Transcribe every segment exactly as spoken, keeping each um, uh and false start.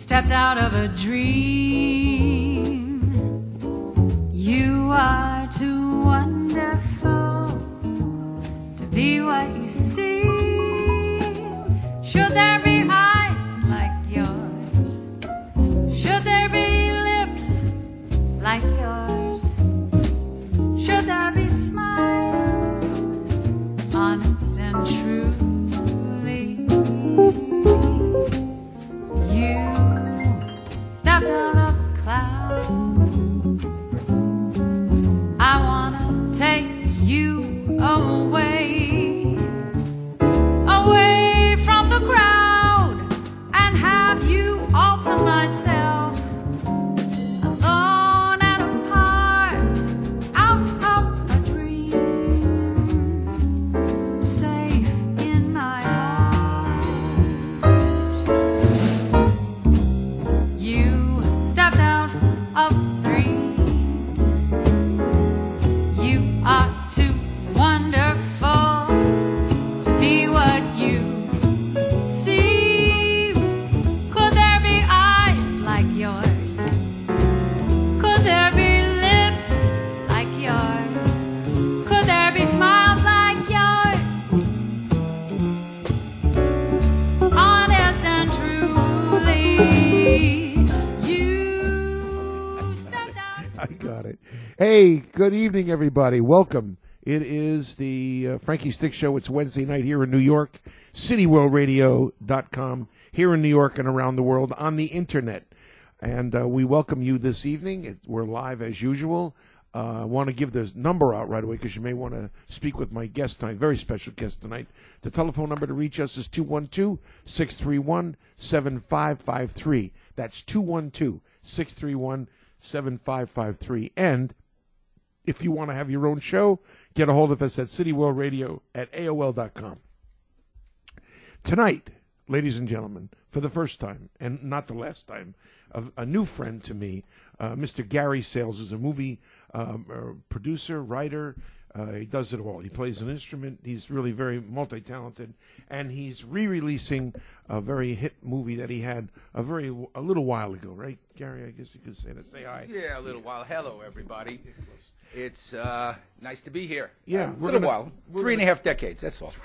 stepped out of a dream. You are too wonderful to be what you seem. Should there be eyes like yours? Should there be lips like yours? Should there be smiles, honest and truly? You stepped out of a cloud. I wanna take you away, away from the crowd, and have you all to myself, alone and apart, out of a dream, safe in my heart. You stepped out of a dream. You are too wonderful to be what you seem. Could there be eyes like yours? Could there be lips like yours? Could there be smiles like yours? Honest and truly, you stepped out. I got it. Hey, good evening, everybody. Welcome. It is the uh, Frankie Stick Show. It's Wednesday night here in New York, city world radio dot com, here in New York and around the world on the internet. And uh, we welcome you this evening. It, we're live as usual. Uh, I want to give the number out right away because you may want to speak with my guest tonight, very special guest tonight. The telephone number to reach us is two one two, six three one, seven five five three. That's two one two, six three one, seven five five three. And if you want to have your own show, get a hold of us at cityworldradio at A O L dot com. Tonight, ladies and gentlemen, for the first time, and not the last time, a, a new friend to me, uh, Mister Gary Sales, is a movie um, uh, producer, writer. Uh, he does it all. He plays an instrument. He's really very multi-talented, and he's re-releasing a very hit movie that he had a very a little while ago, right, Gary? I guess you could say that. Say hi. Yeah, a little while. Hello, everybody. It's uh, nice to be here. Yeah, a we're little gonna- while. we're Three and a gonna- half decades. That's all.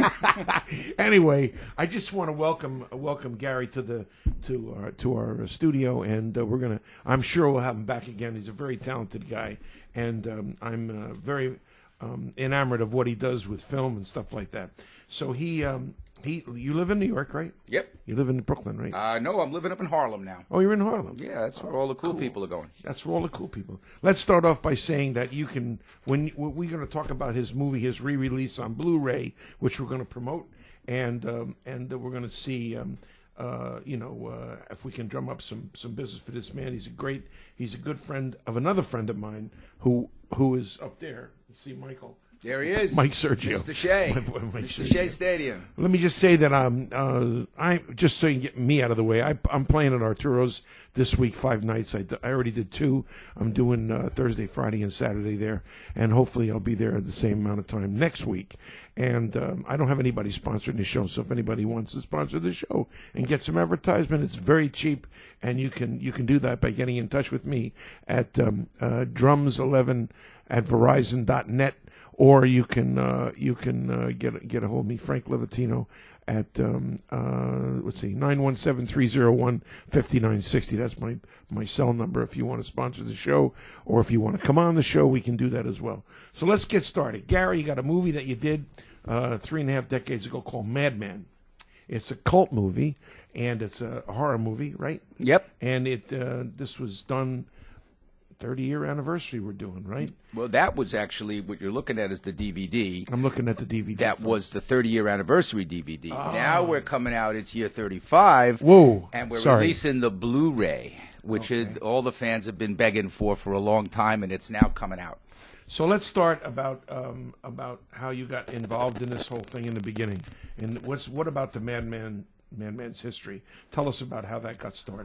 Anyway, I just want to welcome welcome Gary to the to our to our studio, and uh, we're gonna. I'm sure we'll have him back again. He's a very talented guy, and um, I'm uh, very um, enamored of what he does with film and stuff like that. So he um, he you live in New York, right? Yep. You live in Brooklyn, right? Uh, no, I'm living up in Harlem now. Oh, you're in Harlem. Yeah, that's where all the cool, people are going. That's where all the cool people. Let's start off by saying that you can, when, when we're going to talk about his movie, his re-release on Blu-ray, which we're going to promote, and um, and uh, we're going to see, um, uh, you know, uh, if we can drum up some some business for this man. He's a great, he's a good friend of another friend of mine who who is up there. You see, Michael. There he is. Mike Sergio. Mister Shea. My boy, Mike Mister Sergio. Shea Stadium. Let me just say that um, uh, I just so you can get me out of the way. I, I'm playing at Arturo's this week, five nights. I, d- I already did two. I'm doing uh, Thursday, Friday, and Saturday there, and hopefully I'll be there at the same amount of time next week. And um, I don't have anybody sponsoring the show, so if anybody wants to sponsor the show and get some advertisement, it's very cheap, and you can you can do that by getting in touch with me at um, uh, drums eleven at verizon dot net. Or you can uh, you can uh, get get a hold of me, Frank Levatino, at um, uh, let's see, nine one seven, three zero one, five nine six zero. That's my my cell number. If you want to sponsor the show, or if you want to come on the show, we can do that as well. So let's get started. Gary, you got a movie that you did uh, three and a half decades ago called Madman. It's a cult movie, and it's a horror movie, right? Yep. And it uh, this was done. thirty-year anniversary we're doing, right? Well, that was actually what you're looking at is the D V D. I'm looking at the D V D. That first. was the thirty-year anniversary D V D. Now we're coming out. It's year thirty-five. Whoa. And we're Sorry. releasing the Blu-ray, which Okay. is, all the fans have been begging for for a long time, and it's now coming out. So let's start about um, about how you got involved in this whole thing in the beginning, and what's what about the Madman Madman's history? Tell us about how that got started.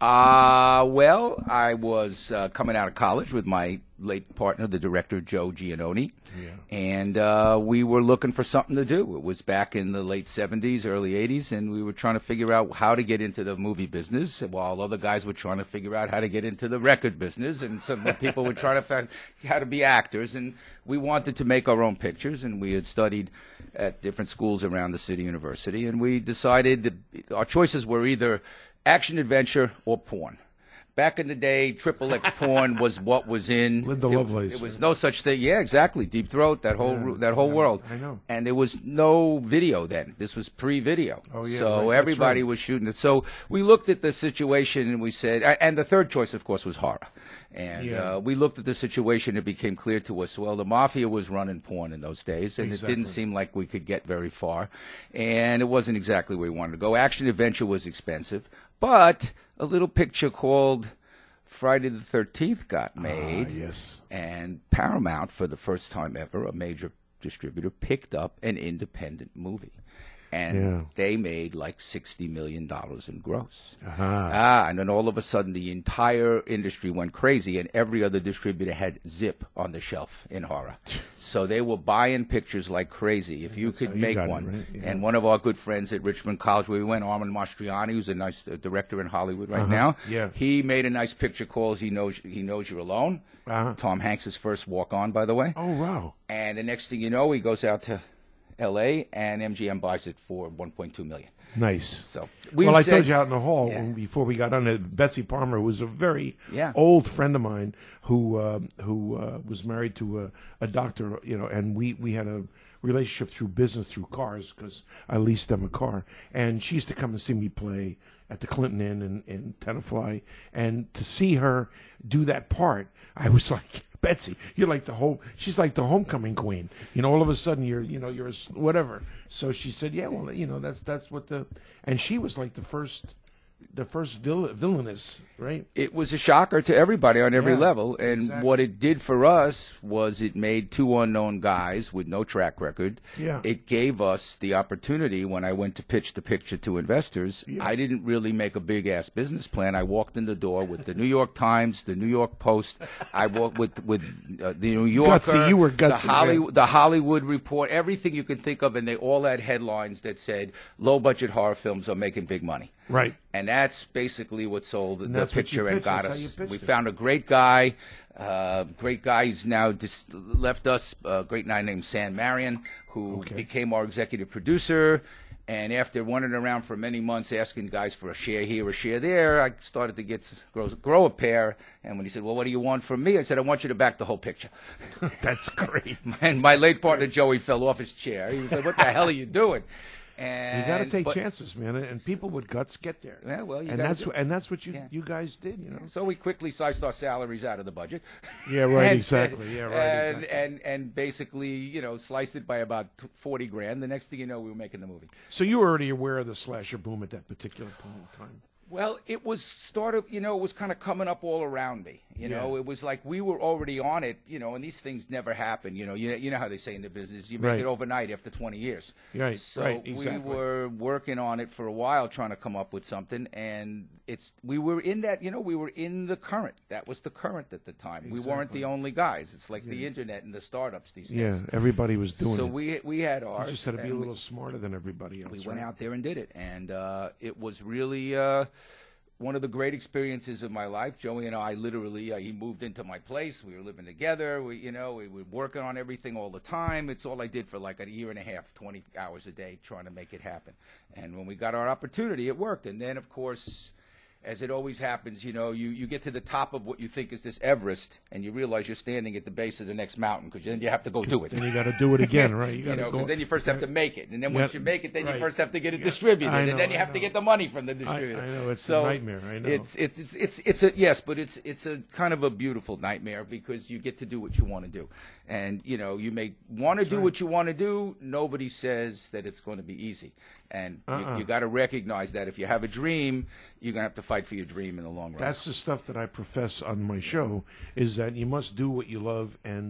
Uh, well, I was uh, coming out of college with my late partner, the director, Joe Giannone. Yeah. And uh, we were looking for something to do. It was back in the late seventies, early eighties, and we were trying to figure out how to get into the movie business, while other guys were trying to figure out how to get into the record business, and some people were trying to find how to be actors. And we wanted to make our own pictures, and we had studied at different schools around the City University, and we decided that our choices were either action adventure or porn. Back in the day, triple X porn was what was in. Linda it, Lovelace. It was no such thing. Yeah, exactly. Deep Throat, that whole Yeah, that whole yeah, world. I know. And there was no video then. This was pre-video. Oh, yeah, So right, that's everybody right. was shooting it. So we looked at the situation and we said, and the third choice, of course, was horror. And Yeah. uh, we looked at the situation. It became clear to us, well, the mafia was running porn in those days, and Exactly. it didn't seem like we could get very far. And it wasn't exactly where we wanted to go. Action adventure was expensive, but a little picture called Friday the thirteenth got made. Ah, yes. And Paramount, for the first time ever, a major distributor, picked up an independent movie. And Yeah. they made like sixty million dollars in gross. Uh-huh. Ah, and then all of a sudden the entire industry went crazy, and every other distributor had Zip on the shelf in horror. So they were buying pictures like crazy. If you That's could how you make got it, one. right? Yeah. And one of our good friends at Richmond College, where we went, Armand Mastriani, who's a nice uh, director in Hollywood right Uh-huh. now. Yeah. He made a nice picture called He Knows He Knows You're Alone. Uh-huh. Tom Hanks' first walk-on, by the way. Oh, wow. And the next thing you know, he goes out to L A, and M G M buys it for one point two million dollars. Nice. So we well, I said- told you out in the hall Yeah. when, before we got on it, Betsy Palmer was a very Yeah. old friend of mine who uh, who uh, was married to a, a doctor, you know, and we, we had a relationship through business, through cars, because I leased them a car. And she used to come and see me play at the Clinton Inn in, in Tenafly. And to see her do that part, I was like, Betsy, you're like the whole, she's like the homecoming queen. You know, all of a sudden you're, you know, you're a s- whatever. So she said, yeah, well, you know, that's, that's what the, and she was like the first, the first vill- villainess, right? It was a shocker to everybody on every Yeah, level. And exactly. what it did for us was it made two unknown guys with no track record. Yeah. It gave us the opportunity when I went to pitch the picture to investors. Yeah. I didn't really make a big ass business plan. I walked in the door with the New York Times, the New York Post. I walked with with uh, the New Yorker, Gutsy, you were gutsy, the, man. Hollywood, the Hollywood Report, everything you could think of, and they all had headlines that said low budget horror films are making big money. Right. And that's basically what sold And the that's what you picture and pitched. got That's how you us. pitched We it. found a great guy, uh, great guy. He's now dis- left us. A great guy named Sam Marion, who Okay. became our executive producer. And after running around for many months asking guys for a share here, a share there, I started to get grow, grow a pair. And when he said, "Well, what do you want from me?" I said, "I want you to back the whole picture." That's great. And my late partner Joey fell off his chair. He was like, "What the hell are you doing?" And You got to take but- chances, man, and people with guts get there. Yeah, well, you and gotta that's do- wh- and that's what you Yeah. you guys did, you know. So we quickly sized our salaries out of the budget. Yeah, right, And- exactly. Yeah, right, And, exactly. and and basically, you know, sliced it by about t- forty grand. The next thing you know, we were making the movie. So you were already aware of the slasher boom at that particular point in time. Well, it was started, you know, it was kind of coming up all around me. You know, Yeah. it was like we were already on it, you know, and these things never happen. You know, you, you know how they say in the business, you make Right. it overnight after twenty years. Right, So right, exactly. we were working on it for a while, trying to come up with something. And it's we were in that, you know, we were in the current. That was the current at the time. We weren't Exactly. the only guys. It's like the internet and the startups these Yeah, days. everybody was doing So it. we we had You ours. just had to be a and we- little smarter than everybody else. we went right? out there and did it, and uh, it was really uh, one of the great experiences of my life. Joey and I literally, uh, he moved into my place. We were living together. We, you know, we were working on everything all the time. It's all I did for like a year and a half, twenty hours a day, trying to make it happen. And when we got our opportunity, it worked. And then, of course, as it always happens, you know, you, you get to the top of what you think is this Everest, and you realize you're standing at the base of the next mountain, because then you have to go do it. Then you got to do it again, right? You, gotta know, go- because then you first have to make it, and then once Yeah, you make it, then right. you first have to get it Yeah. distributed, I and know, then you I have to know. get the money from the I, distributor. I know it's so a nightmare. I know. It's it's it's it's it's a yes, but it's it's a kind of a beautiful nightmare because you get to do what you want to do, and you know you may want to do right. what you want to do. Nobody says that it's going to be easy, and Uh-uh. you, you got to recognize that if you have a dream, you're gonna have to fight for your dream in the long run. That's the stuff that I profess on my show, is that you must do what you love and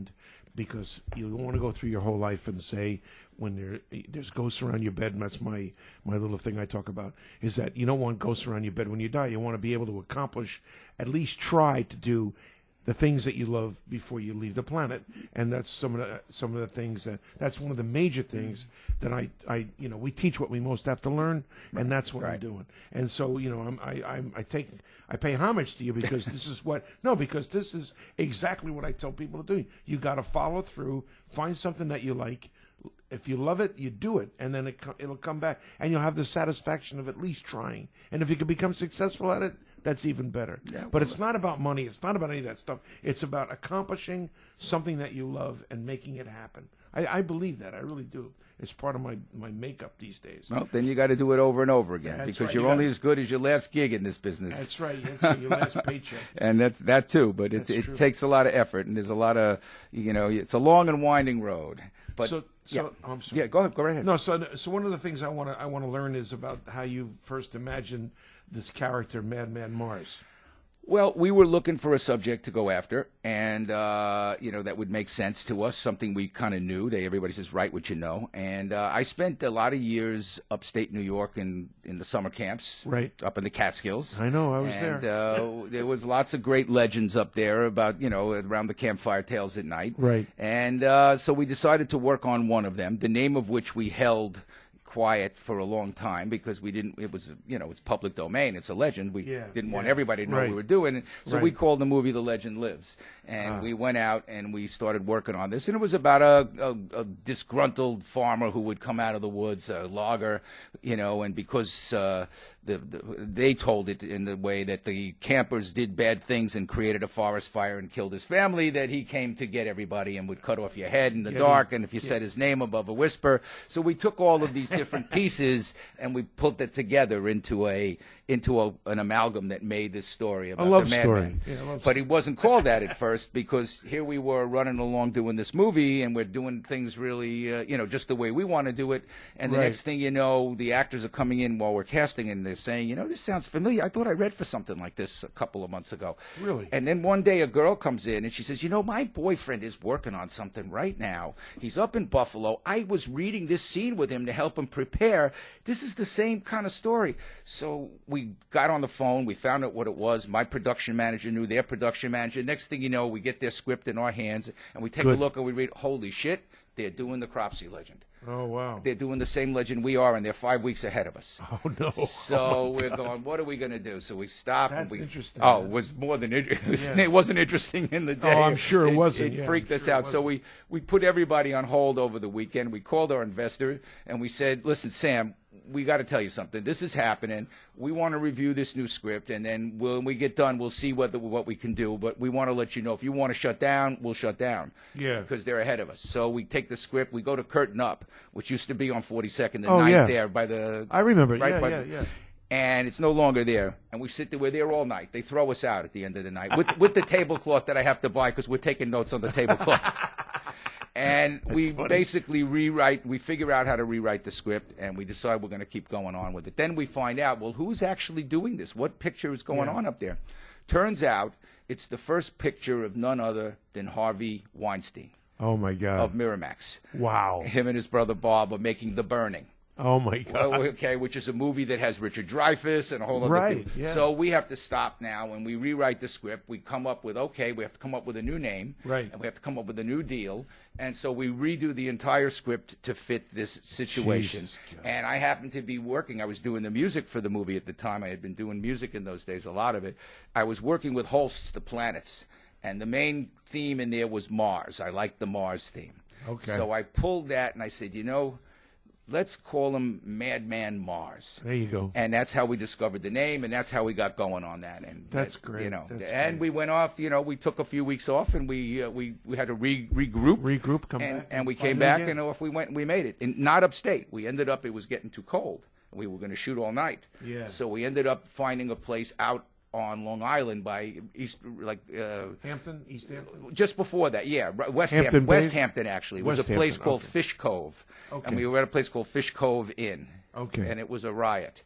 because you don't want to go through your whole life and say, when there, there's ghosts around your bed, and that's my, my little thing I talk about, is that you don't want ghosts around your bed when you die. You want to be able to accomplish, at least try to do the things that you love before you leave the planet. And that's some of the, some of the things that, that's one of the major things that I, I you know, we teach what we most have to learn, Right. and that's what Right. I'm doing. And so, you know, I'm, I, I'm, I take, I pay homage to you because this is what, no, because this is exactly what I tell people to do. You got to follow through, find something that you like. If you love it, you do it, and then it, co- it'll come back, and you'll have the satisfaction of at least trying. And if you can become successful at it, that's even better. Yeah, but it's not about money. It's not about any of that stuff. It's about accomplishing something that you love and making it happen. I, I believe that. I really do. It's part of my, my makeup these days. Well, then you got to do it over and over again That's because right. you're You only gotta- as good as your last gig in this business. That's right. That's your last paycheck. And that's that too, but it's, That's it true. takes a lot of effort, and there's a lot of, you know, it's a long and winding road. But so, so yeah, oh, I'm sorry. yeah, go ahead, go right ahead. No, so so one of the things I want to I want to learn is about how you first imagined this character, Madman Mars. Well, we were looking for a subject to go after, and uh, you know that would make sense to us. Something we kind of knew. They, everybody says, "Write what you know." And uh, I spent a lot of years upstate New York in in the summer camps, Right. up in the Catskills. I know, I was and, there. uh, there was lots of great legends up there about you know around the campfire tales at night. Right. And uh, so we decided to work on one of them, the name of which we held quiet for a long time because we didn't it was you know it's public domain, it's a legend, we Yeah, didn't want yeah. everybody to know Right. what we were doing, so we Right. called the movie The Legend Lives, and Ah. we went out and we started working on this, and it was about a, a, a disgruntled farmer who would come out of the woods, a logger, you know, and because uh, the, the they told it in the way that the campers did bad things and created a forest fire and killed his family, that he came to get everybody and would cut off your head in the Get dark, him. and if you said his name above a whisper. So we took all of these different pieces and we put it together into a into a, an amalgam that made this story about love the madman. story. Yeah, a love But he wasn't called that at first because here we were running along doing this movie and we're doing things really, uh, you know, just the way we want to do it. And the Right. next thing you know, the actors are coming in while we're casting and they're saying, you know, this sounds familiar. I thought I read for something like this a couple of months ago. Really? And then one day a girl comes in and she says, you know, my boyfriend is working on something right now. He's up in Buffalo. I was reading this scene with him to help him prepare. This is the same kind of story. So we got on the phone. We found out what it was. My production manager knew their production manager. Next thing you know, we get their script in our hands and we take Good. a look and we read, holy shit, they're doing the Cropsey legend. Oh, wow. They're doing the same legend we are, and they're five weeks ahead of us. Oh, no. So we're going, what are we going to do? So we stopped. and That's we, interesting. Oh, it was more than it, it, was, Yeah. it wasn't interesting in the day. Oh, I'm sure it wasn't, It, yeah, freaked I'm us sure it out. So wasn't. we, we put everybody on hold over the weekend. We called our investor, and we said, listen, Sam, we got to tell you something. This is happening. We want to review this new script, and then when we get done, we'll see what, the, what we can do. But we want to let you know, if you want to shut down, we'll shut down. Yeah. Because they're ahead of us. So we take the script. We go to Curtain Up, which used to be on forty-second and Oh, ninth yeah. there by the... I remember. Right, yeah, by yeah, the- yeah. And it's no longer there. And we sit there. We're there all night. They throw us out at the end of the night with, with the tablecloth that I have to buy because we're taking notes on the tablecloth. And we funny. basically rewrite, we figure out how to rewrite the script, and we decide we're going to keep going on with it. Then we find out, well, who's actually doing this? What picture is going Yeah. on up there? Turns out it's the first picture of none other than Harvey Weinstein Oh, my God. of Miramax. Wow. Him and his brother Bob are making The Burning. Oh, my God. Well, okay, which is a movie that has Richard Dreyfuss and a whole other Right, thing. yeah. So we have to stop now and we rewrite the script. We come up with, okay, we have to come up with a new name. Right. And we have to come up with a new deal. And so we redo the entire script to fit this situation. Jesus, God. And I happened to be working. I was doing the music for the movie at the time. I had been doing music in those days, a lot of it. I was working with Holst's The Planets. And the main theme in there was Mars. I liked the Mars theme. Okay. So I pulled that and I said, you know, let's call him Madman Mars. There you go. And that's how we discovered the name, and that's how we got going on that. And That's that, great. You know, That's and great. we went off. You know, we took a few weeks off, and we uh, we we had to re- regroup, Regroup, come and, back, and we find came it back, again. and off we went. And we made it, and not upstate. We ended up. It was getting too cold. We were going to shoot all night. Yeah. So we ended up finding a place out on Long Island by East, like. Uh, Hampton, East Hampton? just before that, yeah, right, West Hampton Hampton, West Bays? Hampton actually. It was West a place Hampton, called okay. Fish Cove, Okay. and we were at a place called Fish Cove Inn. Okay. And it was a riot.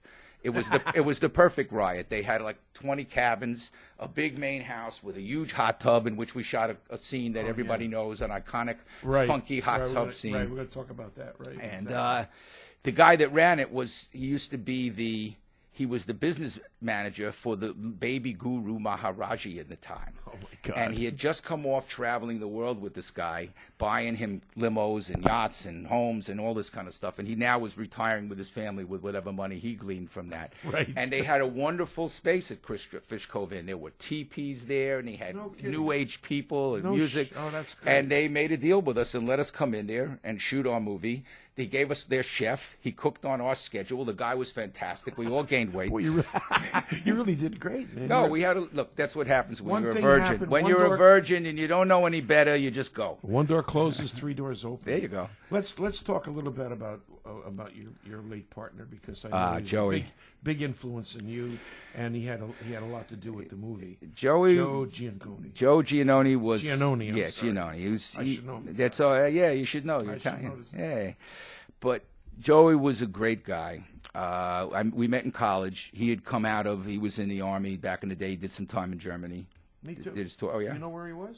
It was the it was the perfect riot. They had like twenty cabins, a big main house with a huge hot tub in which we shot a, a scene that Oh, everybody yeah. knows, an iconic, Right. funky hot right, we're tub gonna, scene. Right, we're going to talk about that, right? And Exactly. uh, the guy that ran it was he used to be the he was the business manager for the baby guru Maharaji at the time. Oh my God. And he had just come off traveling the world with this guy, buying him limos and yachts and homes and all this kind of stuff. And he now was retiring with his family with whatever money he gleaned from that. Right. And they had a wonderful space at Chris Fish Cove Inn. There were teepees there, and he had No kidding. new age people and No sh- music. oh, that's great. And they made a deal with us and let us come in there and shoot our movie. They gave us their chef. He cooked on our schedule. The guy was fantastic. We all gained weight. Well, you, really, you really did great, man. No, You're- we had to look. That's what happens when One you're a thing virgin. happened, when one you're door- a virgin and you don't know any better, you just go. One door closes, three doors open. There you go. Let's let's talk a little bit about uh, about your, your late partner because I know Ah, he's Joey. a big, big influence in you, and he had a, he had a lot to do with the movie. Joey Joe Gianconi. Joe Giannone was Giannone, I'm yeah, sorry. Giannone. He was. I he- should know him. That's all. uh, yeah, you should know. You're I should Italian. know this. Yeah, but Joey was a great guy. Uh, I, we met in college. He had come out of. He was in the army back in the day. He did some time in Germany. Me too. Did his tour. Oh yeah. You know where he was?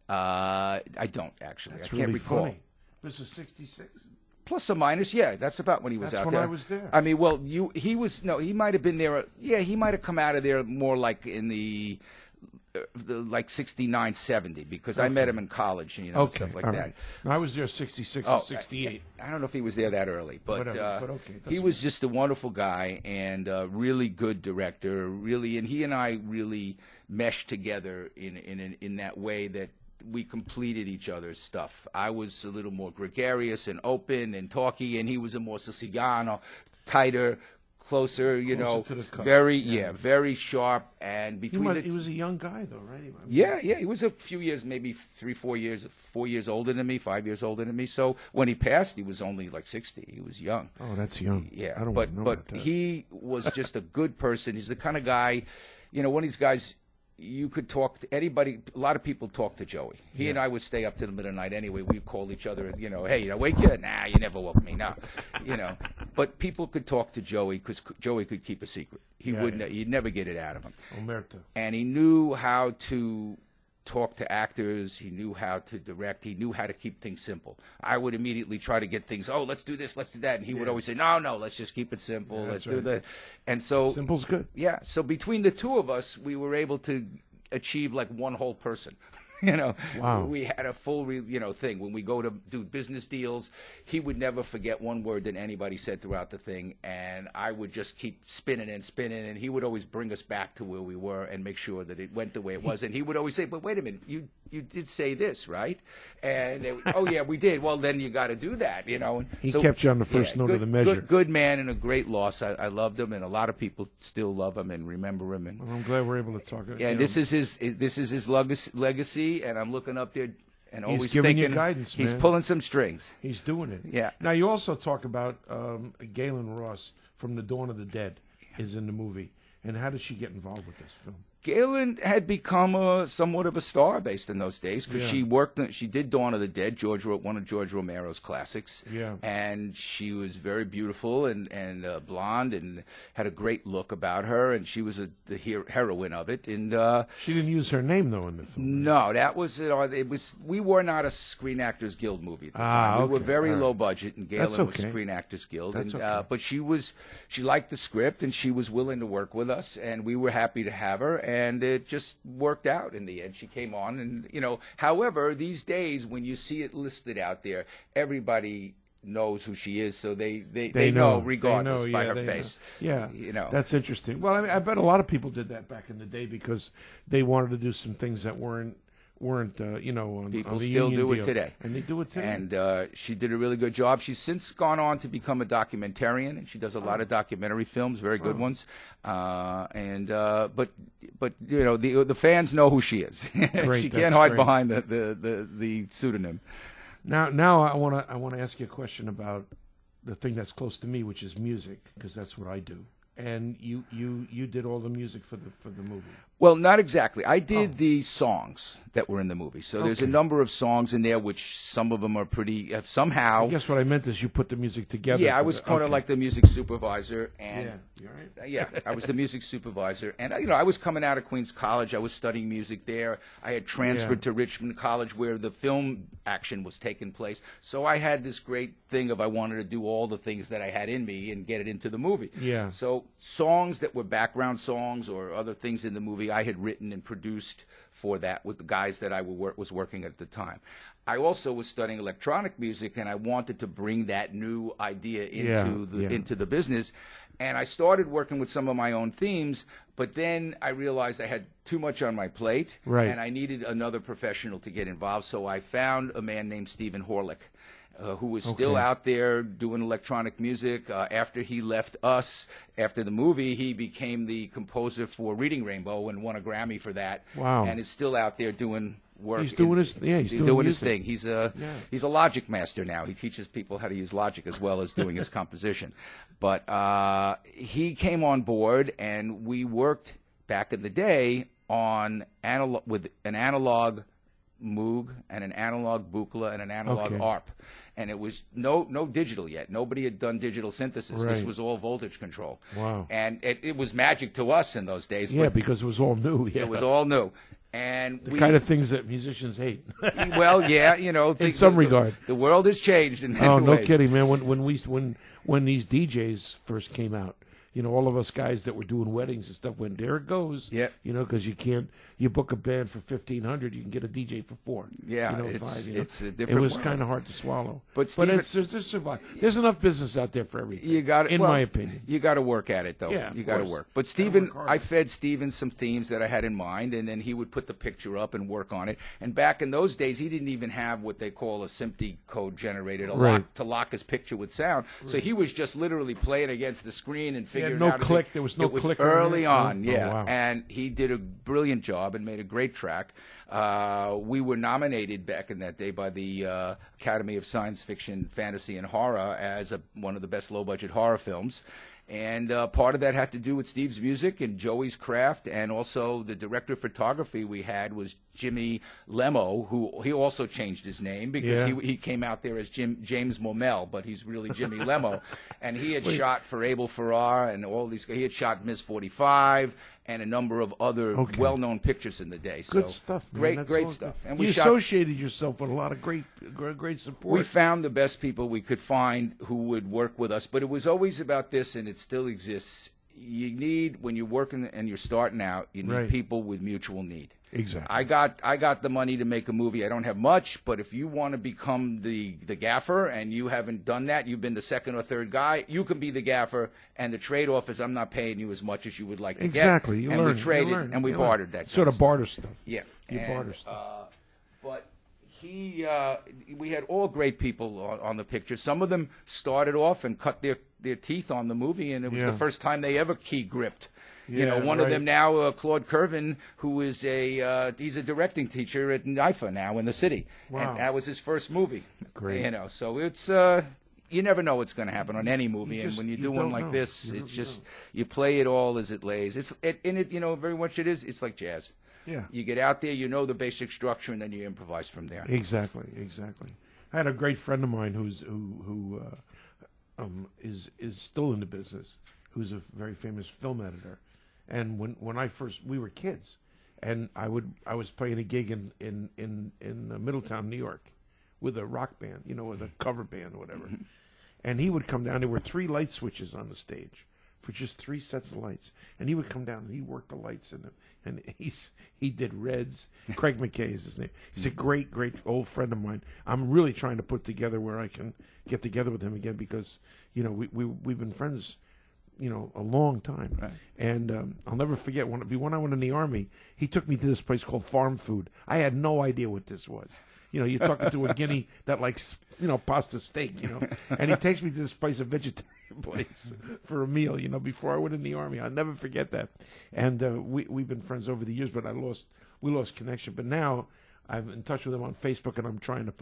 Uh, I don't actually. That's I can't really recall. funny. This is sixty-six. Plus or minus, yeah, that's about when he was That's out when there. I was there. I mean, well, you he was no, he might have been there. uh, Yeah, he might have come out of there more like in the, uh, the like sixty-nine, seventy because I met him in college and you know Okay, stuff like all that. right. No, I was there sixty-six Oh, and sixty-eight. I, I don't know if he was there that early, but, Whatever, uh, but okay, he doesn't- was just a wonderful guy and a really good director. Really, and he and I really meshed together in in in, in that way that we completed each other's stuff. I was a little more gregarious and open and talky, and he was a more Siciliano, tighter, closer. You Closer know, to the cup. very Yeah. yeah. very sharp. And He, between was, the he was a young guy, though, right? I mean, yeah, yeah, he was a few years, maybe three, four years, four years older than me, five years older than me. So when he passed, he was only like sixty. He was young. Oh, that's young. Yeah, I don't but know but about that. he was just a good person. He's the kind of guy, you know, one of these guys. You could talk to anybody. A lot of people talk to Joey. He and I would stay up to the middle of the night anyway. We'd call each other and, you know, hey, you know, wake you? Nah, you never woke me. No, you know. But people could talk to Joey because Joey could keep a secret. He Yeah, wouldn't. yeah. You'd never get it out of him. Omerta. And he knew how to talk to actors. He knew how to direct. He knew how to keep things simple. I would immediately try to get things, oh, let's do this, let's do that. And he would Yeah. always say, no, no, let's just keep it simple. Yeah, let's that's do right. that. And so, Simple's good. yeah, so between the two of us, we were able to achieve like one whole person. You know, Wow. we had a full, re- you know, thing. When we go to do business deals, he would never forget one word that anybody said throughout the thing, and I would just keep spinning and spinning, and he would always bring us back to where we were and make sure that it went the way it was. And he would always say, "But wait a minute, you you did say this, right?" And they would, oh yeah, we did. Well, then you got to do that, you know. And He kept you on the first note good, of the measure. Good, good man and a great loss. I, I loved him, and a lot of people still love him and remember him. And Well, I'm glad we're able to talk. yeah, and this is his this is his legacy, legacy, and I'm looking up there and always giving you thinking guidance, he's man. pulling some strings. He's doing it. Yeah. Now you also talk about um, Galen Ross from The Dawn of the Dead is in the movie, and how did she get involved with this film? Galen had become a, somewhat of a star based in those days because Yeah. she worked. She did Dawn of the Dead. George wrote one of George Romero's classics. Yeah. and she was very beautiful and and uh, blonde and had a great look about her, and she was a, the her- heroine of it. And uh, She didn't use her name though in the film. no, that was it. It was we were not a Screen Actors Guild movie at the Ah, time. We were okay. very All right. low budget, and Galen That's was okay. Screen Actors Guild. That's and, okay. uh, but she was she liked the script, and she was willing to work with us, and we were happy to have her, and it just worked out in the end. She came on, and you know. However, these days when you see it listed out there, everybody knows who she is, so they they, they, know, regardless They know, by yeah, her they know. face. Yeah, you know. that's interesting. Well, I, mean, I bet a lot of people did that back in the day because they wanted to do some things that weren't weren't uh, you know on, People on the still union do it deal. today. and they do it today. And uh, she did a really good job. She's since gone on to become a documentarian, and she does a lot of documentary films, very good Oh. ones. Uh, and uh, but but you know the the fans know who she is. Great, she that's can't hide great. behind the, the, the, the pseudonym. Now, now I want to I want to ask you a question about the thing that's close to me, which is music, because that's what I do. And you, you, you did all the music for the for the movie. Well, not exactly. I did Oh. the songs that were in the movie. So there's a Okay. number of songs in there, which some of them are pretty. Uh, somehow, I guess what I meant is you put the music together. yeah, I for was the- kind of okay. like the music supervisor, and Yeah, you all right? Uh, yeah, I was the music supervisor, and uh, you know, I was coming out of Queens College. I was studying music there. I had transferred Yeah. to Richmond College, where the film action was taking place. So I had this great thing of I wanted to do all the things that I had in me and get it into the movie. Yeah. So songs that were background songs or other things in the movie, I had written and produced for that with the guys that I were, wor- was working at the time. I also was studying electronic music, and I wanted to bring that new idea into Yeah, the yeah. into the business. And I started working with some of my own themes, but then I realized I had too much on my plate, Right. and I needed another professional to get involved. So I found a man named Stephen Horlick, uh, who was still Okay. out there doing electronic music. Uh, after he left us, after the movie, he became the composer for Reading Rainbow and won a Grammy for that. Wow. And is still out there doing work. He's doing in- his- yeah, he's doing his music. thing. He's a Yeah. he's a Logic master now. He teaches people how to use Logic as well as doing his composition. But uh, he came on board, and we worked back in the day on analog with an analog Moog and an analog Buchla and an analog Okay. A R P. And it was no no digital yet. Nobody had done digital synthesis. This Right. was all voltage control. Wow. And it, it was magic to us in those days. Yeah, but because it was all new. Yeah. it was all new. And the we, kind of things that musicians hate. well, yeah, you know, things- some the- regard. the world has changed in many Oh, no ways. kidding, man. When when we when when these D Js first came out, you know, all of us guys that were doing weddings and stuff went, there it goes. Yep. You know, because you can't, you book a band for fifteen hundred, you can get a D J for four. Yeah, you know, it's- five, you know. it's a It different was world. kind of hard to swallow. But but Stephen- it's, there's, there's, survive. there's enough business out there for everything. You got in well, my opinion. You got to work at it, though. Yeah, you of got to course. work. But Gotta Stephen, work hard. I fed Stephen some themes that I had in mind, and then he would put the picture up and work on it. And back in those days, he didn't even have what they call a SMPTE code generator to Right. lock to lock his picture with sound. So he was just literally playing against the screen and figuring no out. as click. he- There was no it was clicker early in it? on, No? Oh, yeah. wow. And he did a brilliant job and made a great track. Uh, we were nominated back in that day by the uh, Academy of Science Fiction, Fantasy, and Horror as a, one of the best low-budget horror films. And uh, part of that had to do with Steve's music and Joey's craft, and also the director of photography we had was Jimmy Lemo, who he also changed his name because Yeah. he he came out there as Jim James Momel, but he's really Jimmy Lemo, and he had shot for Abel Ferrar and all these. He had shot Miss forty-five and a number of other Okay. well-known pictures in the day. Good so stuff, man. great, That's great all stuff. good. And we you shot. associated yourself with a lot of great, great, great support. We found the best people we could find who would work with us, but it was always about this, and it still exists. You need, when you're working and you're starting out, you need Right. people with mutual need. Exactly. I got I got the money to make a movie. I don't have much, but if you want to become the the gaffer and you haven't done that, you've been the second or third guy, you can be the gaffer. And the trade off is I'm not paying you as much as you would like to Exactly. get. You and learn. we you traded learn, and we you learn. bartered that. Sort kind of stuff. barter stuff. Yeah, You and, barter stuff. Uh, but he, uh, we had all great people on, on the picture. Some of them started off and cut their, their teeth on the movie, and it was Yeah. the first time they ever key gripped. You know, Yeah, one of right. them now, uh, Claude Curvin, who is a uh, he's a directing teacher at N I F A now in the city, Wow. and that was his first movie. Great. You know, so it's. Uh, you never know what's going to happen on any movie, You and just- when you you do one don't like know. this, You it's really just don't. you play it all as it lays. It's it, in it, you know, very much it is. It's like jazz. Yeah. You get out there, you know the basic structure, and then you improvise from there. Exactly, exactly. I had a great friend of mine who's who who uh, um, is is still in the business, who's a very famous film editor. And when, when I first we were kids, and I would I was playing a gig in in in, in uh, Middletown, New York, with a rock band, you know, with a cover band or whatever. Mm-hmm. And he would come down. There were three light switches on the stage, for just three sets of lights. And he would come down and he'd work the lights in them. And he's he did reds. Craig McKay is his name. He's a great, great old friend of mine. I'm really trying to put together where I can get together with him again because, you know, we, we, we've been friends, you know, a long time. Right. And um, I'll never forget, when, when I went in the Army, he took me to this place called Farm Food. I had no idea what this was. You know, you're talking to a guinea that likes, you know, pasta steak, you know. And he takes me to this place, a vegetarian place, for a meal, you know, before I went in the Army. I'll never forget that. And uh, we, we've been friends over the years, but I lost, we lost connection. But now I'm in touch with him on Facebook, and I'm trying to put,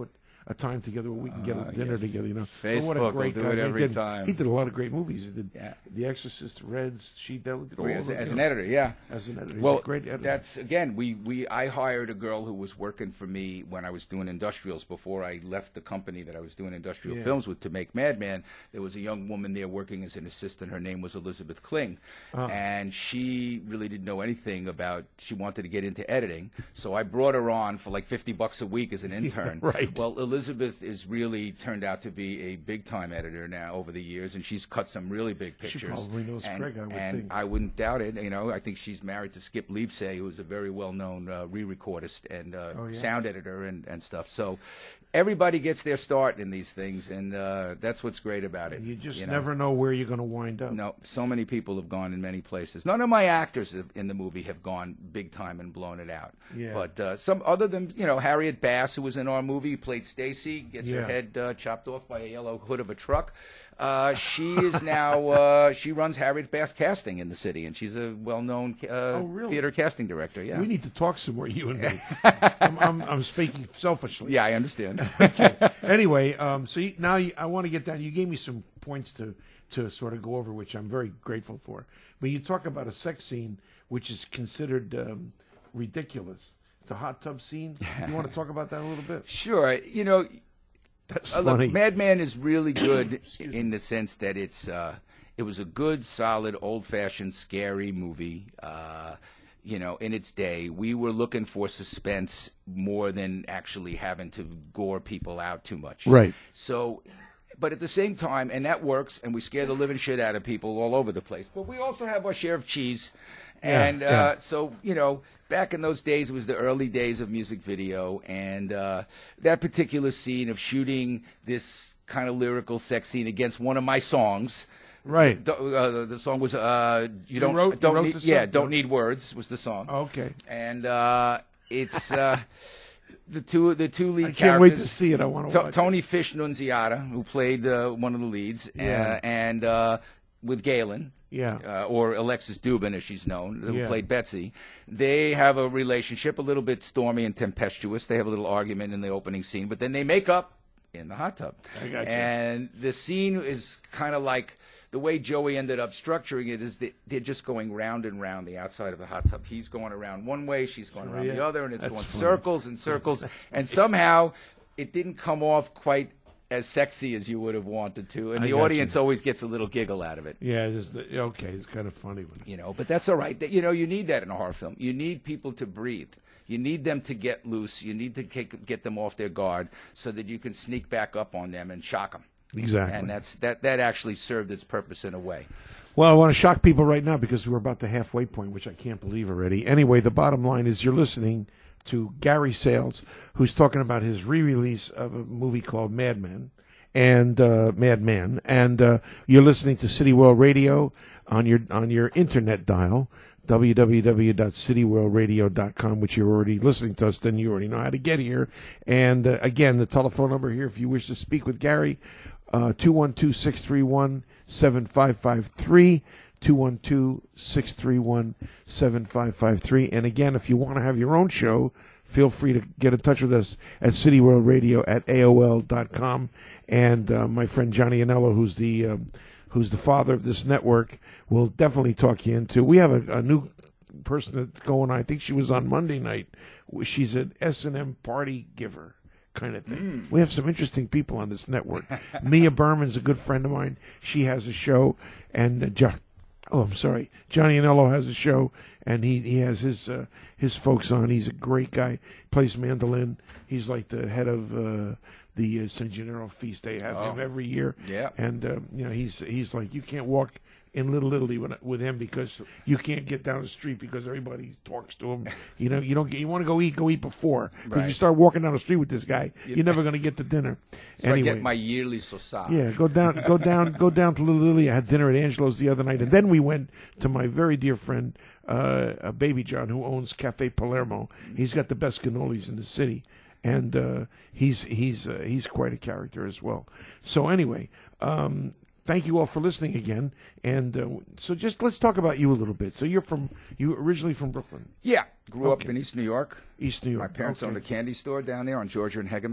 a time together where we can get Uh, a dinner yes. together. You know, But Facebook what a will great do guy. it He every did- time. He did a lot of great movies. He did Yeah. The Exorcist, Reds, She Devil. Did all Oh, of as, them, as you an know, editor, yeah. As an editor, he's Well, a great editor. that's again. We, we I hired a girl who was working for me when I was doing industrials before I left the company that I was doing industrial Yeah. films with to make Madman. There was a young woman there working as an assistant. Her name was Elizabeth Kling, Ah. and she really didn't know anything about. She wanted to get into editing, so I brought her on for like fifty bucks a week as an intern. right. Well, Elizabeth is really turned out to be a big time editor now over the years, and she's cut some really big She pictures. probably knows and, Craig, I would and think. I wouldn't doubt it. You know, I think she's married to Skip Leafsay, who's a very well-known uh, re-recordist and uh, Oh, yeah. sound editor and, and stuff. So everybody gets their start in these things, and uh, that's what's great about it. You just know? never know where you're going to wind up. No, so many people have gone in many places. None of my actors in the movie have gone big time and blown it out. Yeah. But uh, some other than you know Harriet Bass, who was in our movie, played Stacy, gets her Yeah. head uh, chopped off by a yellow hood of a truck. Uh, she is now uh, she runs Harriet Bass Casting in the city, and she's a well-known uh, Oh, really? theater casting director. Yeah. We need to talk some more, you and me. I'm, I'm, I'm speaking selfishly. yeah, I understand. Anyway, um, so you, now you, I want to get down. You gave me some points to to sort of go over, which I'm very grateful for. But you talk about a sex scene which is considered um, ridiculous. It's a hot tub scene. You want to talk about that a little bit? Sure. You know, That's Uh, funny. look, Madman is really good in the sense that it's uh, it was a good, solid, old-fashioned, scary movie. Uh, you know, in its day, we were looking for suspense more than actually having to gore people out too much. Right. So, but at the same time, and that works, and we scare the living shit out of people all over the place. But we also have our share of cheese. Yeah, And uh, yeah. so, you know, back in those days, it was the early days of music video. And uh, that particular scene of shooting this kind of lyrical sex scene against one of my songs. Right. The, uh, the, the song was uh, "You Don't wrote- you Don't wrote Need the Yeah song? Don't Need Words" was the song. Okay. And uh, it's uh, the two the two lead I can't wait to characters. see it. I want to To- watch Tony Fish Nunziata, who played uh, one of the leads, Yeah. uh, and uh, with Galen, Yeah. uh, or Alexis Dubin, as she's known, who Yeah. played Betsy. They have a relationship, a little bit stormy and tempestuous. They have a little argument in the opening scene, but then they make up in the hot tub. I got you. And the scene is kind of like the way Joey ended up structuring it is that they're just going round and round the outside of the hot tub. He's going around one way, she's going around yeah. the other, and it's That's going funny. circles and circles. And somehow it didn't come off quite as sexy as you would have wanted to, and I the got audience you. always gets a little giggle out of it. Yeah, it's the, okay, it's kind of funny. But You know, but that's all right. That- You know, you need that in a horror film. You need people to breathe. You need them to get loose. You need to take, get them off their guard so that you can sneak back up on them and shock them. Exactly. And that's that. That actually served its purpose in a way. Well, I want to shock people right now because we're about the halfway point, which I can't believe already. Anyway, the bottom line is you're listening to Gary Sales, who's talking about his re-release of a movie called Madman and uh, Madman, and uh, you're listening to City World Radio on your on your internet dial, w w w dot city world radio dot com, which you're already listening to us, then you already know how to get here. And uh, again, the telephone number here, if you wish to speak with Gary, uh, two one two, six three one, seven five five three, two one two, six three one, seven five five three. And again, if you want to have your own show, feel free to get in touch with us at cityworldradio at A O L dot com. And uh, my friend Johnny Anello, who's the um, who's the father of this network, will definitely talk you into. We have a, a new person that's going on. I think she was on Monday night. She's an S and M party giver kind of thing. We have some interesting people on this network. Mia Berman's a good friend of mine. She has a show, and uh, jo- oh, I'm sorry, Johnny Anello has a show, and he he has his uh, his folks on. He's a great guy. Plays mandolin. He's like the head of uh, the uh, San Gennaro feast. They have Oh. him every year. Yeah. And um, you know, he's he's like, you can't walk in Little Italy with, with him because you can't get down the street because everybody talks to him. You know, you don't get, you want to go eat, go eat before. Because Right. you start walking down the street with this guy, you're never going to get to dinner. So I anyway, get my yearly sosa. yeah, go down, go down, go down to Little Italy. I had dinner at Angelo's the other night, and then we went to my very dear friend, uh, uh, Baby John, who owns Cafe Palermo. He's got the best cannolis in the city, and uh, he's he's uh, he's quite a character as well. So anyway, um, thank you all for listening again, and uh, so just let's talk about you a little bit. So you're from you originally from Brooklyn, Yeah. Grew up Okay. in East New York. East New York. My parents Okay. owned a candy store down there on Georgia and Hegeman.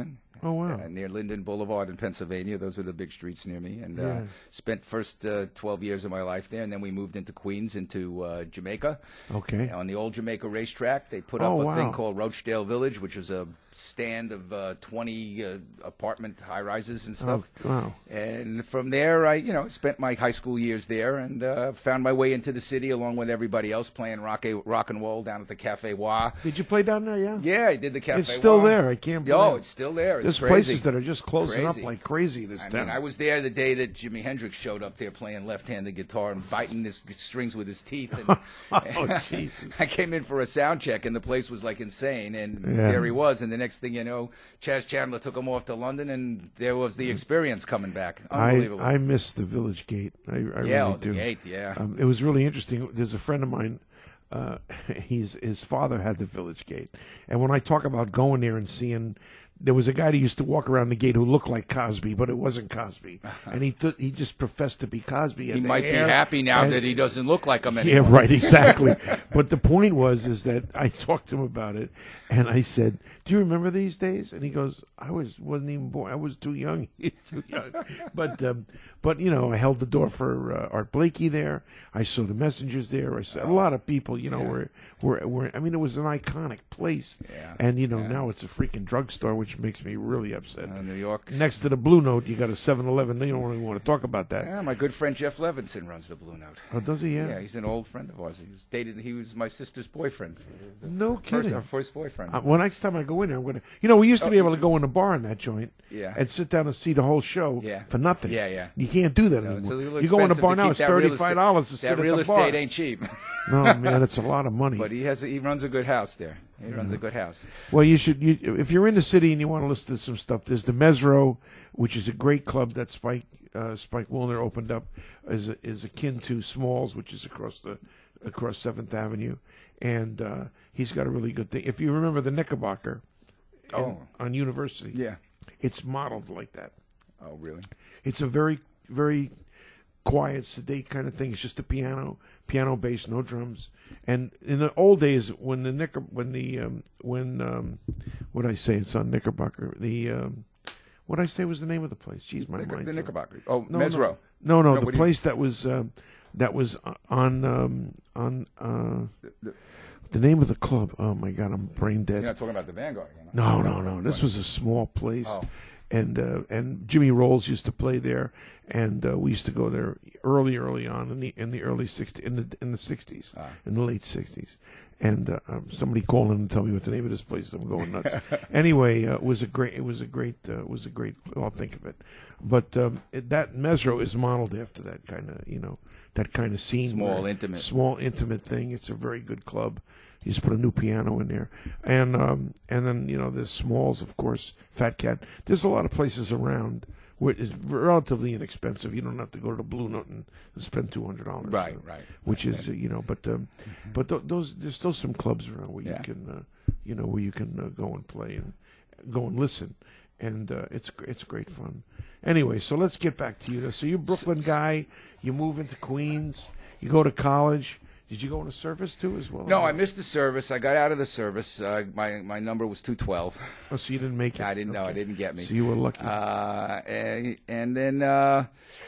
Oh, wow. Uh, near Linden Boulevard in Pennsylvania. Those were the big streets near me. And uh, Yeah. spent first uh, twelve years of my life there. And then we moved into Queens, into uh, Jamaica. Okay. On the old Jamaica racetrack, they put Oh, up a wow. thing called Rochdale Village, which was a stand of uh, twenty uh, apartment high-rises and stuff. Oh, wow. And from there, I, you know, spent my high school years there and uh, found my way into the city along with everybody else playing rock, rock and roll down at the Cafe Wah. Did you play down there? Yeah. Yeah, I did the Cafe It's still Wah. there. I can't believe Oh, it. it's still there. It's There's crazy. places that are just closing Crazy. up like crazy this I town. mean, I was there the day that Jimi Hendrix showed up there playing left-handed guitar and biting his strings with his teeth. And, Oh, Jesus. I came in for a sound check, and the place was like insane. And Yeah. there he was. And the next thing you know, Chaz Chandler took him off to London, and there was the experience coming back. I, Unbelievable. I miss the Village Gate. I, I yeah, really oh, do. the eighth, yeah. Um, it was really interesting. There's a friend of mine. Uh, he's his father had the Village Gate, and when I talk about going there and seeing, there was a guy that used to walk around the gate who looked like Cosby, but it wasn't Cosby, and he th- he just professed to be Cosby. he might be happy now that he doesn't look like him Yeah, anymore. right, exactly. But the point was is that I talked to him about it, and I said, "Do you remember these days?" And he goes, "I was wasn't even born. I was too young. He's too young." But um, but you know, I held the door for uh, Art Blakey there. I saw the Messengers there. I saw a lot of people. You know, Yeah. were were were. I mean, it was an iconic place. Yeah. And you know, Yeah. now it's a freaking drugstore, which makes me really upset. Uh, New York. Next to the Blue Note, you got a seven eleven. You don't really want to talk about that. Yeah, my good friend Jeff Levinson runs the Blue Note. Oh, does he? Yeah. Yeah, he's an old friend of ours. He was dated. He was my sister's boyfriend. The No first, kidding. our first boyfriend. Uh, well, next time I go in there, I'm going to. You know, we used to be able to go in a bar in that joint Yeah. and sit down and see the whole show Yeah. for nothing. Yeah, yeah. You can't do that No, it's a anymore. little You go in a expensive bar to now, keep it's that real thirty-five dollars to estate- sit That real at the bar. estate ain't cheap. No, man, it's a lot of money. But he has. A, he runs a good house there. He runs Mm-hmm. a good house. Well, you should. You, if you're in the city and you want to listen to some stuff, there's the Mesro, which is a great club that Spike uh, Spike Wilner opened up, is is akin to Smalls, which is across the across Seventh Avenue, and uh, he's got a really good thing. If you remember the Knickerbocker, in- Oh. on University, Yeah. it's modeled like that. Oh, really? It's a very very quiet, sedate kind of thing. It's just a piano, piano bass, no drums. And in the old days, when the Knicker, when the um, when um, what I say, it's on Knickerbocker. The um, what I say was the name of the place. Jeez, my Knicker, mind. the Knickerbocker. Oh, No, Mesro. No, no, No, the what do you- place that was um, that was on um, on uh, The- the name of the club. Oh my God, I'm brain dead. You're not talking about the Vanguard again. No, no, no. This was a small place, Oh. and uh, and Jimmy Rolls used to play there, and uh, we used to go there early, early on in the in the early sixties, in the in the sixties, Ah. in the late sixties. And uh, um, somebody call in and tell me what the name of this place is. I'm going nuts. Anyway, uh, it was a great. It was a great. Uh, it was a great. I'll think of it. But um, it, that Mesro is modeled after that kind of, you know, that kind of scene. Small, where- intimate. Small, intimate thing. It's a very good club. You just put a new piano in there, and um, and then you know there's Smalls, of course, Fat Cat. There's a lot of places around where it's relatively inexpensive. You don't have to go to the Blue Note and spend two hundred dollars. Right, right. Which is uh, you know, but um, but th- those there's still some clubs around where Yeah. you can uh, you know where you can uh, go and play and go and listen, and uh, it's gr- it's great fun. Anyway, so let's get back to you. So you're a Brooklyn guy. You move into Queens. You go to college. Did you go into service too as well? No, I missed the service. I got out of the service. Uh, my my number was two twelve. Oh, so you didn't make it. I didn't know. Okay. It didn't get me. So you were lucky. Uh, and, and then uh,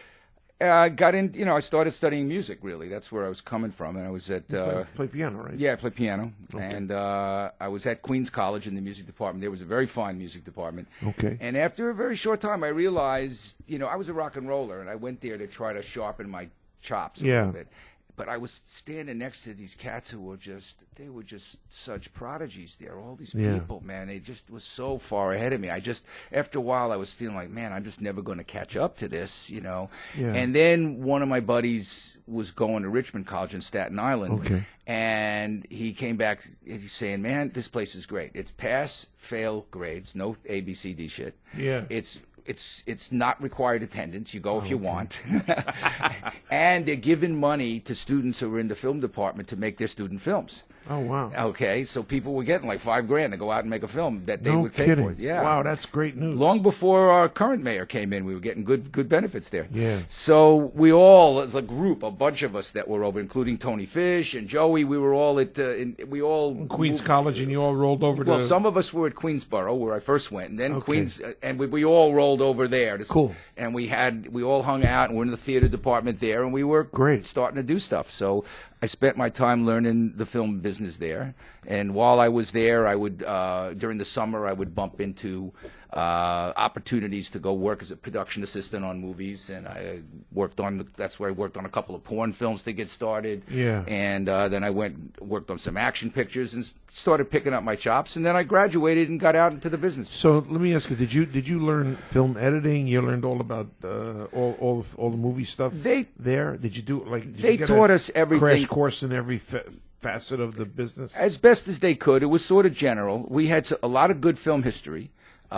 I got in. You know, I started studying music. Really, that's where I was coming from. And I was at. play, Uh, play piano, right? yeah, I play piano, Okay. and uh, I was at Queens College in the music department. There was a very fine music department. Okay. And after a very short time, I realized, you know, I was a rock and roller, and I went there to try to sharpen my chops a Yeah. little bit. But I was standing next to these cats who were just, they were just such prodigies there. All these Yeah. people, man, they just was so far ahead of me. I just, after a while, I was feeling like, man, I'm just never going to catch up to this, you know. Yeah. And then one of my buddies was going to Richmond College in Staten Island. Okay. And he came back, he's saying, man, this place is great. It's pass, fail grades, no A, B, C, D shit. Yeah. It's It's it's not required attendance. You go if you want, and they're giving money to students who are in the film department to make their student films. Oh, wow. Okay, so people were getting like five grand to go out and make a film that they No would pay kidding. for it. Yeah. Wow, that's great news. Long before our current mayor came in, we were getting good good benefits there. Yeah. So we all, as a group, a bunch of us that were over, including Tony Fish and Joey, we were all at, uh, in, we all Queens moved- College, and you all rolled over Well, to... some of us were at Queensboro, where I first went, and then Okay. Queens, uh, and we, we all rolled over there. To, Cool. And we had, we all hung out, and we're in the theater department there, and we were Great. starting to do stuff. So I spent my time learning the film business there, and while I was there, I would, uh, during the summer, I would bump into uh, opportunities to go work as a production assistant on movies, and I worked on, that's where I worked on a couple of porn films to get started. Yeah. And uh, then I went, worked on some action pictures and s- started picking up my chops, and then I graduated and got out into the business. So let me ask you: Did you did you learn film editing? You learned all about uh, all all the, all the movie stuff. They- there. Did you do like? Did they you get taught a us everything. Crash course in every fa- facet of the business. As best as they could. It was sort of general. We had s- a lot of good film history.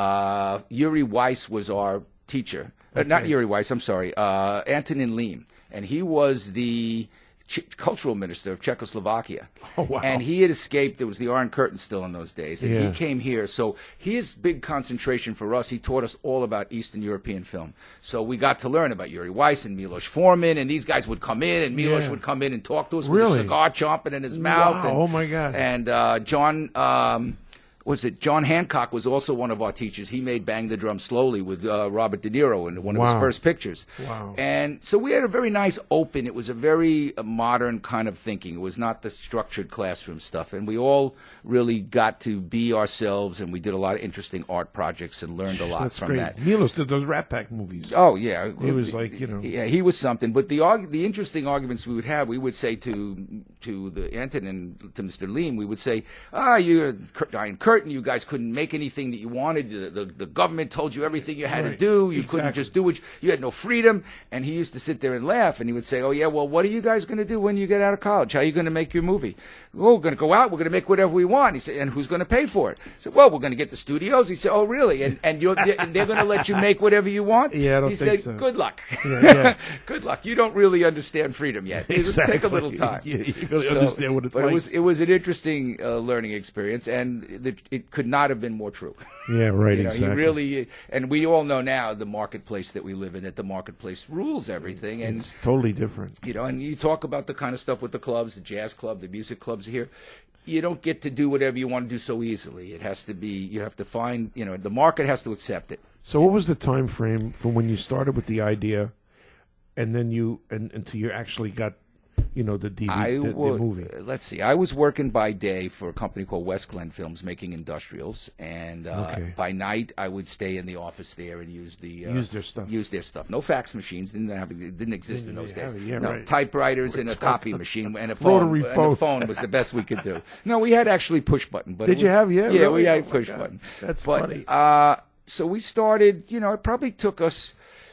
Uh, Yuri Weiss was our teacher. Uh, not Okay. Yuri Weiss, I'm sorry. Uh, Antonin Lim. And he was the Ch- cultural minister of Czechoslovakia. Oh, wow. And he had escaped. There was the Iron Curtain still in those days. And Yeah. he came here. So his big concentration for us, he taught us all about Eastern European film. So we got to learn about Yuri Weiss and Milos Forman, and these guys would come in, and Milos Yeah. would come in and talk to us Really? with a cigar chomping in his mouth. Wow. And, Oh, my God. And uh, John... Um, was it John Hancock was also one of our teachers. He made Bang the Drum Slowly with uh, Robert De Niro in one of his Wow. first pictures. Wow. And so we had a very nice open, it was a very uh, modern kind of thinking. It was not the structured classroom stuff. And we all really got to be ourselves, and we did a lot of interesting art projects and learned a lot That's from great. that. Milos did those Rat Pack movies. Oh yeah, He was like, you know. yeah, he was something. But the arg- the interesting arguments we would have, we would say to to the Anton and to Mister Leem, we would say, ah, you're Cur- Iron Curtain. You guys couldn't make anything that you wanted. The, the, the government told you everything you had Right. to do. You couldn't Exactly. just do it. You had no freedom. And he used to sit there and laugh. And he would say, oh yeah, well, what are you guys going to do when you get out of college? How are you going to make your movie? Oh, we're going to go out. We're going to make whatever we want. He said, and who's going to pay for it? I said, well, we're going to get the studios. He said, oh really? And and you're, and they're going to let you make whatever you want? Yeah, I don't he think said, so. good luck. Yeah, yeah. Good luck. You don't really understand freedom yet. It'll Exactly. take a little time. You- you really understand what it's but like. it was it was an interesting uh, learning experience, and the, it could not have been more true. Yeah, right. You know, exactly. he really, and we all know now the marketplace that we live in. That the marketplace rules everything, and It's totally different. you know, and you talk about the kind of stuff with the clubs, the jazz club, the music clubs here. You don't get to do whatever you want to do so easily. It has to be. You have to find. You know, the market has to accept it. So, what was the time frame from when you started with the idea, and then you and until you actually got, you know, the D V D, I the, the wa- movie? Let's see. I was working by day for a company called West Glen Films, making industrials, and uh, Okay. by night I would stay in the office there and use the uh, Use their stuff. Use their stuff. No fax machines didn't have it didn't exist in Didn't those really days. have it. Yeah, no right. typewriters and a copy machine and a phone. Rotary and phone. a phone was the best we could do. No, we had actually push button. But Did it you was- have? Yeah, yeah, really? we Oh, had my push God. button. That's but, funny. Uh, so we started. You know, it probably took us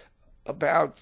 about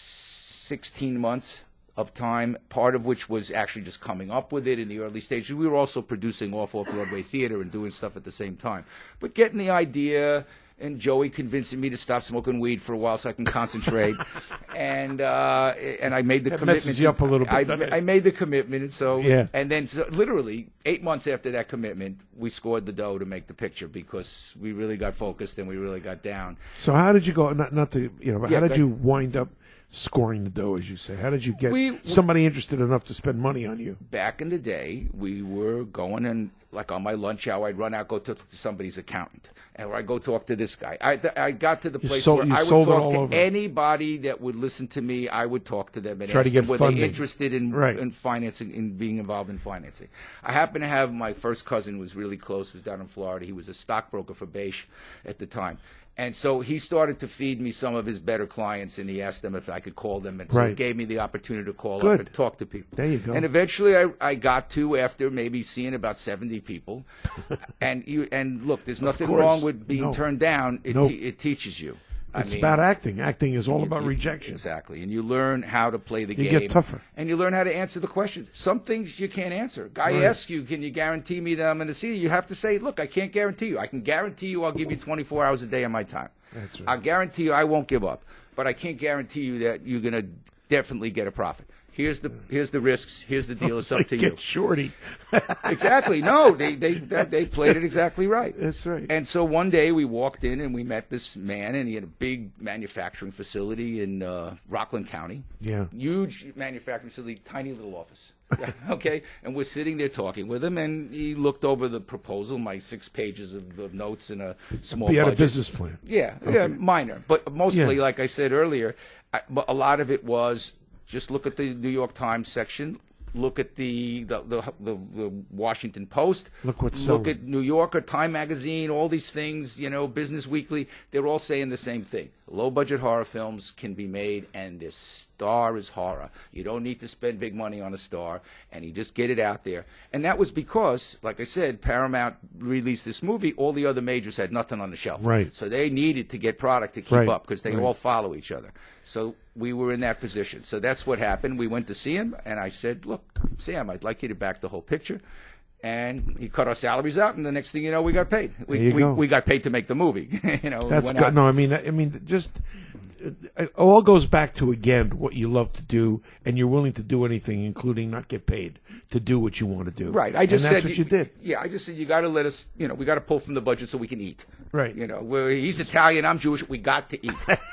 sixteen months of time, part of which was actually just coming up with it in the early stages. We were also producing off-off-Broadway theater and doing stuff at the same time. But getting the idea, and Joey convincing me to stop smoking weed for a while so I can concentrate. and uh, and I made the That commitment. messes you up a little bit, I, doesn't it? I made the commitment, and so Yeah. and then so literally eight months after that commitment, we scored the dough to make the picture because we really got focused and we really got down. So, how did you go? Not, not to you know, but Yeah, how did but- you wind up scoring the dough, as you say? How did you get We- somebody interested enough to spend money on you? Back in the day, we were going and like on my lunch hour, I'd run out, go talk to somebody's accountant, and I'd go talk to this guy. I I got to the You place sold- where you I would sold it talk all to over. anybody that would listen to me. I would talk to them and Try ask to get them were funding. they interested in Right. in financing, in being involved in financing. I happen to have my first cousin was really close, was down in Florida. He was a stockbroker for Beige at the time. And so he started to feed me some of his better clients, and he asked them if I could call them. And so Right. it gave me the opportunity to call Good. up and talk to people. There you go. And eventually I, I got to, after maybe seeing about seventy people. and you and look, there's nothing course. wrong with being No. turned down. It, Nope. te- it teaches you. I It's mean, about acting. Acting is all about you- rejection. Exactly. And you learn how to play the You game. get tougher. And you learn how to answer the questions. Some things you can't answer. Guy Right. asks you, can you guarantee me that I'm going to see you? You have to say, look, I can't guarantee you. I can guarantee you I'll give you twenty-four hours a day of my time. That's right. I'll guarantee you I won't give up. But I can't guarantee you that you're going to definitely get a profit. Here's the here's the risks. Here's the deal. It's up Like to get you. shorty. Exactly. No, they they they played it exactly right. That's right. And so one day we walked in and we met this man, and he had a big manufacturing facility in uh, Rockland County. Yeah. Huge manufacturing facility, tiny little office. Yeah, okay, and we're sitting there talking with him, and he looked over the proposal, my six pages of, of notes and a small. He had budget. a business plan. Yeah, yeah, minor, but mostly, Yeah. like I said earlier, I, but a lot of it was just look at the New York Times section, look at the the the, the, the Washington Post, Look what's look selling. at New Yorker, Time Magazine, all these things, you know, Business Weekly. They're all saying the same thing. Low budget horror films can be made, and the star is horror. You don't need to spend big money on a star, and you just get it out there. And that was because, like I said, Paramount released this movie. All the other majors had nothing on the shelf. Right. So they needed to get product to keep Right. up because they Right. all follow each other. So we were in that position. So that's what happened. We went to see him, and I said, look, Sam, I'd like you to back the whole picture. And he cut our salaries out, and the next thing you know, we got paid. We There you we, go. we got paid to make the movie. you know, That's went good. out- No, I mean, I mean, just it all goes back to again what you love to do, and you're willing to do anything, including not get paid to do what you want to do. Right. I just and that's said what you did. Yeah, I just said you got to let us. You know, we got to pull from the budget so we can eat. Right. You know, we're, he's Italian, I'm Jewish. We got to eat.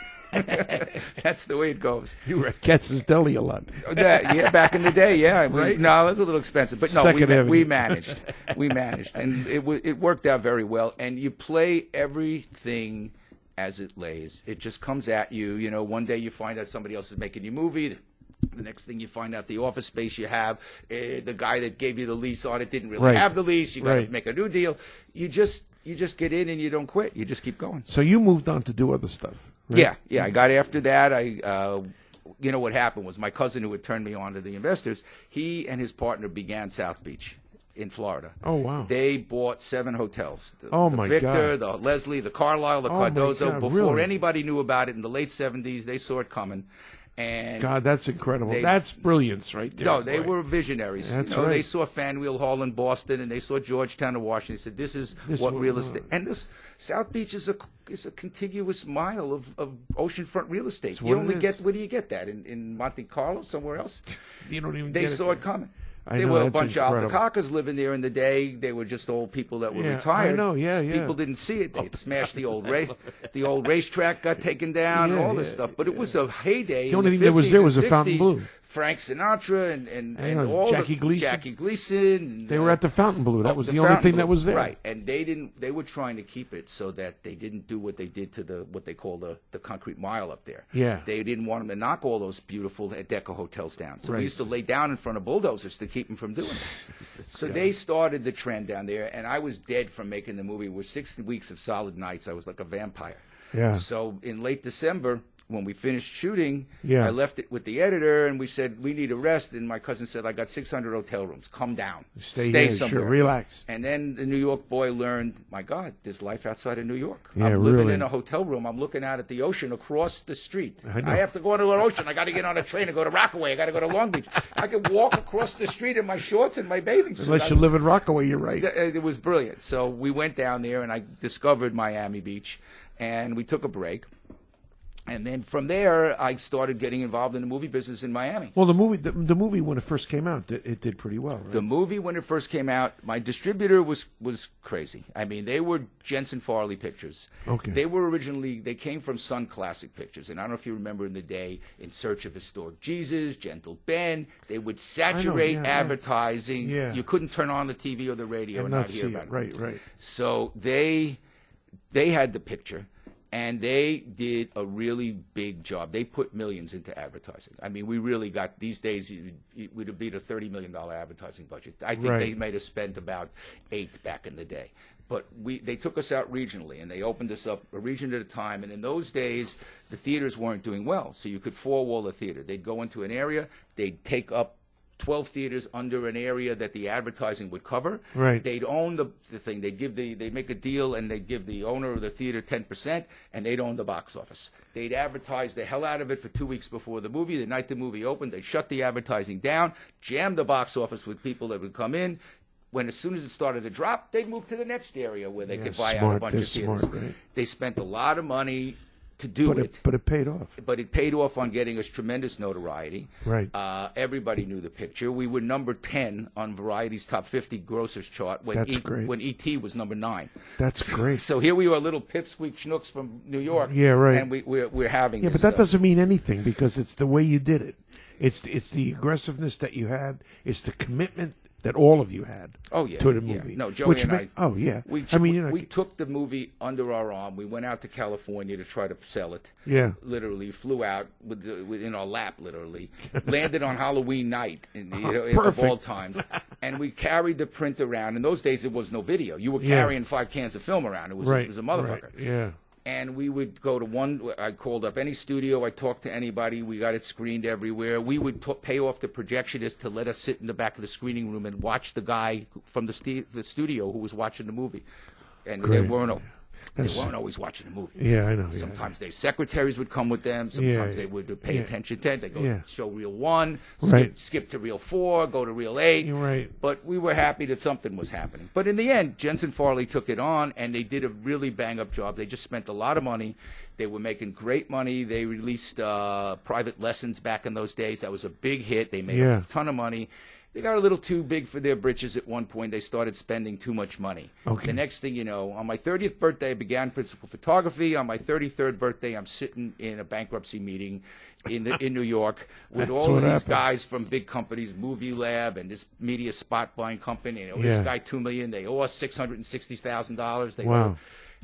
That's the way it goes. You were at Katz's Deli a lot. That, yeah, back in the day, yeah. We, Right? No, it was a little expensive, but no, we, Second ma- Avenue. we managed. We managed, and it w- it worked out very well. And you play everything as it lays. It just comes at you. You know, one day you find out somebody else is making your movie. The next thing you find out, the office space you have, uh, the guy that gave you the lease on it didn't really Right. have the lease. You got Right. to make a new deal. You just you just get in and you don't quit. You just keep going. So you moved on to do other stuff. Right? Yeah, yeah. I got after that. I, uh, you know, what happened was my cousin who had turned me on to the investors. He and his partner began South Beach in Florida. Oh, wow. They bought seven hotels. The, Oh, the my Victor, God. the Leslie, the Carlisle, the Oh, my Cardozo. God, Before really? anybody knew about it in the late seventies, they saw it coming. And God, that's incredible. They- that's brilliance right there. no, they boy. were visionaries. That's you know, They right. saw Faneuil Hall in Boston, and they saw Georgetown in Washington. They said, "This is This what will- real estate." And this South Beach is a is a contiguous mile of, of oceanfront real estate. what You it only is. get where do you get that in, in Monte Carlo, somewhere else? You don't even They get saw it. it coming. I There know, were a that's bunch incredible. of Altacacas living there in the day. They were just old people that were Yeah, I retired. know, yeah, yeah. People didn't see it. They smashed the old ra- the old racetrack got taken down, Yeah, all this yeah, stuff. But it was a heyday. The in only the thing that was fifties there and was a Fountain sixties. Blue. Frank Sinatra and and, I and know, all Jackie the, Gleason. Jackie Gleason. and, They uh, were at the Fountain Blue. That Oh, was the the, only Fountain thing that Blue, was there. right? And they didn't. They were trying to keep it so that they didn't do what they did to the what they call the the concrete mile up there. Yeah. They didn't want them to knock all those beautiful Deco hotels down. So Right. we used to lay down in front of bulldozers to keep them from doing it. So they started the trend down there, and I was dead from making the movie. It was six weeks of solid nights. I was like a vampire. Yeah. So in late December, when we finished shooting, Yeah. I left it with the editor, and we said, we need a rest. And my cousin said, I got six hundred hotel rooms. Come down. Stay Stay here, somewhere. sure, relax. And then the New York boy learned, my God, there's life outside of New York. Yeah, I'm living really. in a hotel room. I'm looking out at the ocean across the street. I know. have to go to an ocean. I got to get on a train and go to Rockaway. I got to go to Long Beach. I could walk across the street in my shorts and my bathing suit. Unless I you was- live in Rockaway, you're right. it was brilliant. So we went down there, and I discovered Miami Beach, and we took a break. And then from there, I started getting involved in the movie business in Miami. Well, the movie, the, the movie when it first came out, it, it did pretty well. Right? The movie, when it first came out, my distributor was was crazy. I mean, they were Jensen Farley Pictures. Okay. They were originally, they came from Sun Classic Pictures. And I don't know if you remember in the day, In Search of Historic Jesus, Gentle Ben, they would saturate yeah, I- advertising. Yeah. You couldn't turn on the T V or the radio and and, not hear see about it. Right, right. So they they had the picture, and they did a really big job. They put millions into advertising. I mean, we really got, these days, it, it would have been a thirty million dollars advertising budget. I think Right. they might have spent about eight back in the day. But we, they took us out regionally, and they opened us up a region at a time. And in those days, the theaters weren't doing well, so you could four-wall a theater. They'd go into an area, they'd take up twelve theaters under an area that the advertising would cover. Right. They'd own the, the thing. They'd give the they'd make a deal, and they'd give the owner of the theater ten percent, and they'd own the box office. They'd advertise the hell out of it for two weeks before the movie. The night the movie opened, they'd shut the advertising down, jam the box office with people that would come in. When as soon as it started to drop, they'd move to the next area where they Yeah, could buy out a smart. bunch They're of theaters. smart, right? They spent a lot of money to do but it. it. But it paid off. But it paid off on getting us tremendous notoriety. Right. Uh, everybody knew the picture. We were number ten on Variety's top fifty grossers chart when That's e- great. when E T was number nine. That's great. So here we are, little pipsqueak schnooks from New York. Yeah, right. And we, we're, we're having Yeah, this but that stuff. doesn't mean anything because it's the way you did it. It's it's the aggressiveness that you had. It's the commitment that all of you had. Oh, yeah, to the yeah. movie. No, Joey Which and ma- I- Oh yeah. We, I mean, you know, we took the movie under our arm. We went out to California to try to sell it. Yeah. Literally flew out with, the, with in our lap, literally. Landed on Halloween night, in, you know, of Perfect. all times. And we carried the print around. In those days, there was no video. You were Yeah. carrying five cans of film around. It was, right. it was a motherfucker. Right. Yeah. And we would go to one. I called up any studio. I talked to anybody. We got it screened everywhere. We would t- pay off the projectionist to let us sit in the back of the screening room and watch the guy from the, st- the studio who was watching the movie. And they Great. weren't. They That's- weren't always watching the movie. Yeah, I know. Yeah. Sometimes their secretaries would come with them. Sometimes Yeah, they would pay yeah. attention to it. They go Yeah. show reel one, skip, Right. skip to reel four, go to reel eight. You're right. But we were happy that something was happening. But in the end, Jensen Farley took it on, and they did a really bang-up job. They just spent a lot of money. They were making great money. They released uh, Private Lessons back in those days. That was a big hit. They made Yeah. a ton of money. They got a little too big for their britches at one point. They started spending too much money. Okay. The next thing you know, on my thirtieth birthday, I began principal photography. On my thirty-third birthday, I'm sitting in a bankruptcy meeting in the, in New York with That's all what of these happens. guys from big companies, Movie Lab and this media spot buying company. You know, this Yeah. guy two million. They owe us six hundred and sixty thousand dollars. They Wow. owe-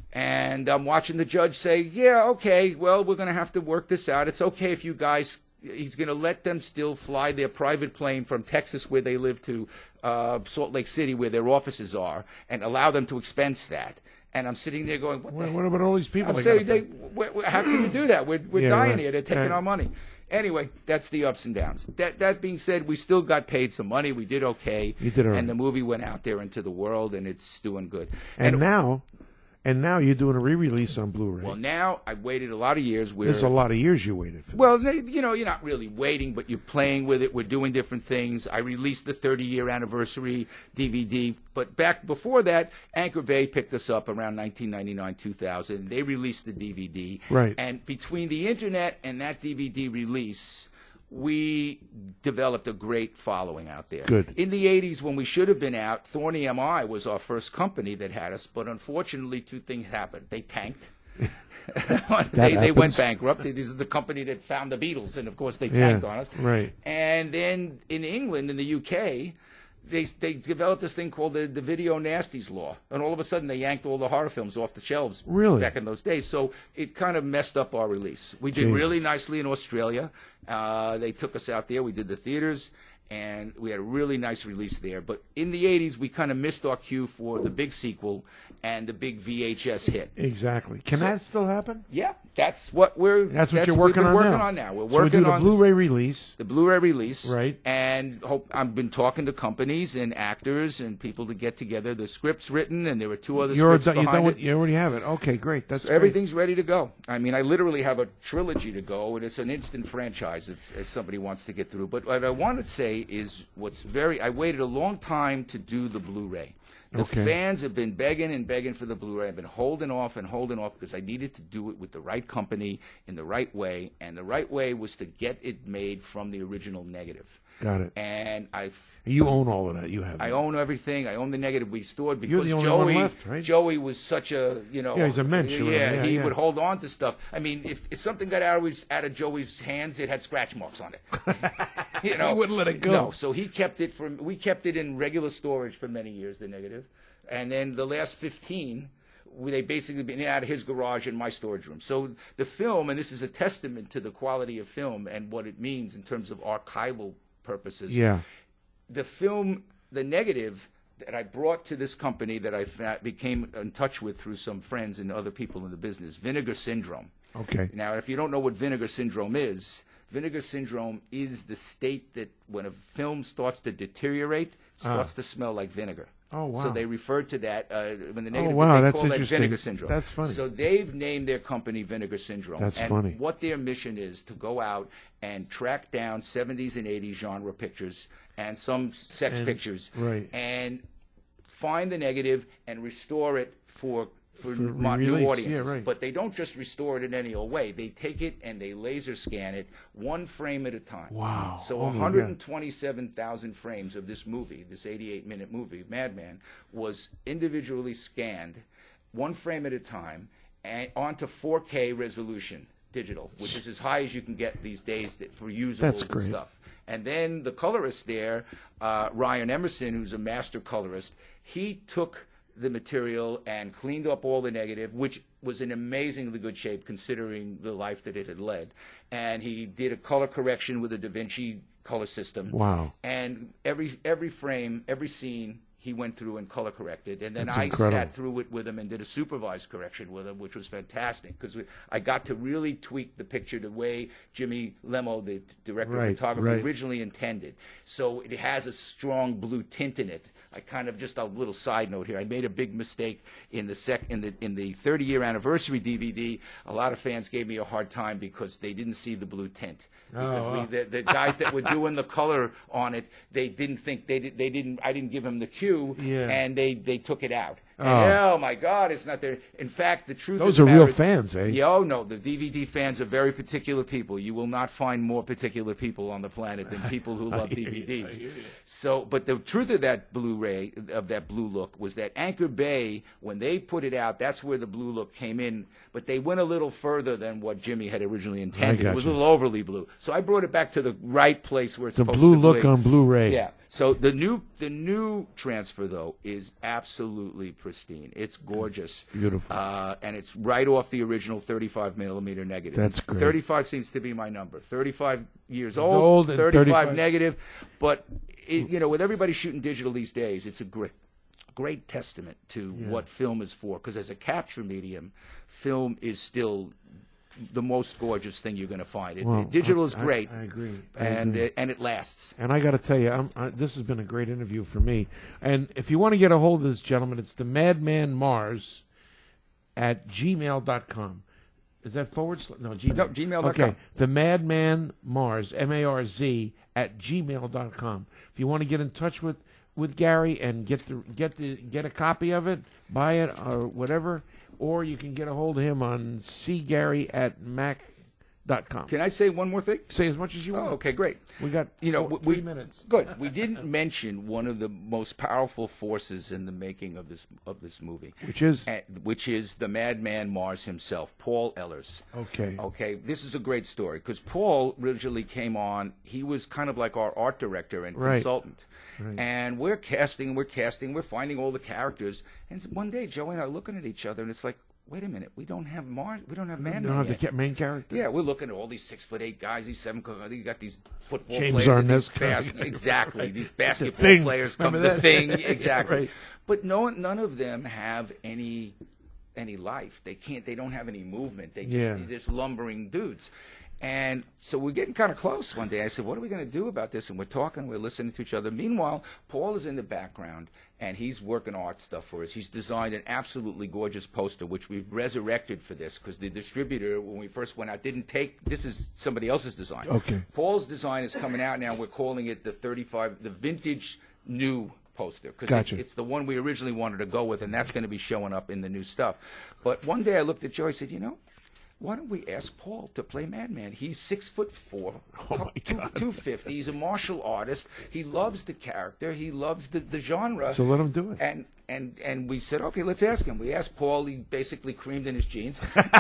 And I'm watching the judge say, "Yeah, okay. Well, we're going to have to work this out. It's okay if you guys." He's going to let them still fly their private plane from Texas, where they live, to uh, Salt Lake City, where their offices are, and allow them to expense that. And I'm sitting there going, "What the What, hell?" what about all these people? I'm they saying, gotta they, pay? wh- wh- how can you do that? We're, we're Yeah, dying right. here. They're taking Yeah. our money. Anyway, that's the ups and downs. That that being said, we still got paid some money. We did okay. You did all right. And the movie went out there into the world, and it's doing good. And now, and now you're doing a re-release on Blu-ray. well, now I waited a lot of years. Where There's a lot of years you waited for. Well, they- you know, you're not really waiting, but you're playing with it. We're doing different things. I released the thirty-year anniversary D V D, but back before that, Anchor Bay picked us up around nineteen ninety-nine, two thousand. They released the D V D. Right. And between the internet and that D V D release, we developed a great following out there. Good. In the eighties, when we should have been out, Thorny M I was our first company that had us, but unfortunately, two things happened. They tanked. they, they went happens. bankrupt. This is the company that found the Beatles, and of course they Yeah, tanked on us. right. And then in England, in the U K, they they developed this thing called the, the Video Nasties Law, and all of a sudden they yanked all the horror films off the shelves. Really? Back in those days, so it kind of messed up our release. We did Jesus. really nicely in Australia. Uh, they took us out there. We did the theaters. And we had a really nice release there. But in the eighties, we kind of missed our cue for the big sequel and the big V H S hit. Exactly. Can So- that still happen? Yeah, that's what we're. That's what you're we've working been on working now. on now. We're So we working do the on Blu-ray release. the Blu-ray release, Right. And hope I've been talking to companies and actors and people to get together. The script's written, and there are two other You're scripts done, you behind done it. what, you already have it. Okay, great. That's So great. everything's ready to go. I mean, I literally have a trilogy to go, and it's an instant franchise if, if somebody wants to get through. But what I want to say is what's very. I waited a long time to do the Blu-ray. The Okay. fans have been begging and begging for the Blu-ray. I've been holding off and holding off because I needed to do it with the right company in the right way, and the right way was to get it made from the original negative. Got it. And I've You own all of that. You have. I it. own everything. I own the negative we stored because You're the only one Joey, left, right? Joey was such a, you know, Yeah, he's a mensch, Yeah, or whatever. Yeah, he yeah. would hold on to stuff. I mean, if, if something got out of his, out of Joey's hands, it had scratch marks on it. you know, He wouldn't let it go. No, so he kept it from. We kept it in regular storage for many years. The negative, and then the last fifteen. we- They basically been out of his garage in my storage room. So the film, and this is a testament to the quality of film and what it means in terms of archival purposes Yeah. the film, the negative that I brought to this company that I fa- became in touch with through some friends and other people in the business, Vinegar Syndrome. Okay. Now, if you don't know what Vinegar Syndrome is, Vinegar Syndrome is the state that when a film starts to deteriorate, it starts to smell like vinegar. Oh, wow. So they refer to that uh, when the negative. wow, they that's call that interesting. Vinegar Syndrome. That's funny. So they've named their company Vinegar Syndrome. That's and funny. What their mission is to go out and track down seventies and eighties genre pictures and some sex And- pictures, right. and find the negative and restore it for for, For mo- re-release, new yeah, audiences. right. But they don't just restore it in any old way. They take it and they laser scan it one frame at a time. Wow. So Oh, my one hundred twenty-seven thousand frames of this movie, this eighty-eight minute movie, Madman, was individually scanned one frame at a time and onto four K resolution digital, which is as high as you can get these days that, for usables That's and great. stuff. And then the colorist there, uh, Ryan Emerson, who's a master colorist, he took the material and cleaned up all the negative, which was in amazingly good shape considering the life that it had led. And he did a color correction with a Da Vinci color system. Wow. And every every frame, every scene, he went through and color corrected. And then That's I incredible. sat through it with him and did a supervised correction with him, which was fantastic because I got to really tweak the picture the way Jimmy Lemo, the director Right, of photography, right. originally intended. So it has a strong blue tint in it. I kind of, just a little side note here, I made a big mistake in the sec in the in the thirty year anniversary D V D. A lot of fans gave me a hard time because they didn't see the blue tint. Because Oh, we, wow. the, the guys that were doing the color on it, they didn't think they did, they didn't. I didn't give them the cue, Yeah. and they they took it out. And, Oh. oh my God, it's not there. In fact, the truth Those of are the real matter is- fans, eh? Yeah, oh no, the D V D fans are very particular people. You will not find more particular people on the planet than people who love D V Ds. So, but the truth of that Blu-ray, of that blue look, was that Anchor Bay, when they put it out, that's where the blue look came in. But they went a little further than what Jimmy had originally intended. It was a gotcha. little overly blue. So I brought it back to the right place where it's The supposed blue to look be. on Blu-ray. Yeah. So the new the new transfer though is absolutely pristine. It's gorgeous, Beautiful. uh, and it's right off the original thirty-five millimeter negative. That's great. thirty-five seems to be my number. thirty-five years old old, and thirty-five, thirty-five negative. But it, you know, with everybody shooting digital these days, it's a great great testament to what film is for. Because as a capture medium, film is still the most gorgeous thing you're going to find. It, Well, digital I- is I- great, I agree. I and agree. It, and it lasts. And I got to tell you, I'm, I, this has been a great interview for me. And if you want to get a hold of this gentleman, it's the Madman Mars at gmail dot com. Is that forward slash? No, Gmail. No, gmail dot com. Okay, the Madman Mars, M A R Z, at gmail dot com. If you want to get in touch with, with Gary and get the get the get a copy of it, buy it or whatever, or you can get a hold of him on c gary at mac dot com. Can I say one more thing? Say as much as you Oh, want. okay, great. We got You know, four, we, three minutes. Good. We didn't mention one of the most powerful forces in the making of this of this movie, Which is? and, which is the Madman Mars himself, Paul Ehlers. Okay. Okay, this is a great story because Paul originally came on. He was kind of like our art director and Right. consultant. Right. And we're casting, we're casting, we're finding all the characters. And one day, Joey and I are looking at each other, and it's like, wait a minute, we don't have Mars, we don't have You Madman don't have the yet. ca- main character? Yeah, we're looking at all these six foot eight guys, these seven. I think you got these football James players, and these Arnaz. bas- exactly Right. these It's a basketball thing. players come Remember the that? thing exactly. Right. But no, none of them have any any life. They can't. They don't have any movement. They just Yeah. they're just lumbering dudes. And so we're getting kind of close one day. I said, what are we going to do about this? And we're talking, we're listening to each other. Meanwhile, Paul is in the background, and he's working art stuff for us. He's designed an absolutely gorgeous poster, which we've resurrected for this, because the distributor, when we first went out, didn't take, this is somebody else's design. Okay. Paul's design is coming out now. We're calling it the thirty-five, the vintage new poster, because Gotcha. it's the one we originally wanted to go with, and that's going to be showing up in the new stuff. But one day I looked at Joe, I said, you know, why don't we ask Paul to play Madman? He's six foot four, Oh, my God. two fifty. He's a martial artist. He loves the character. He loves the, the genre. So let him do it. And and and we said, okay, let's ask him. We asked Paul. He basically creamed in his jeans.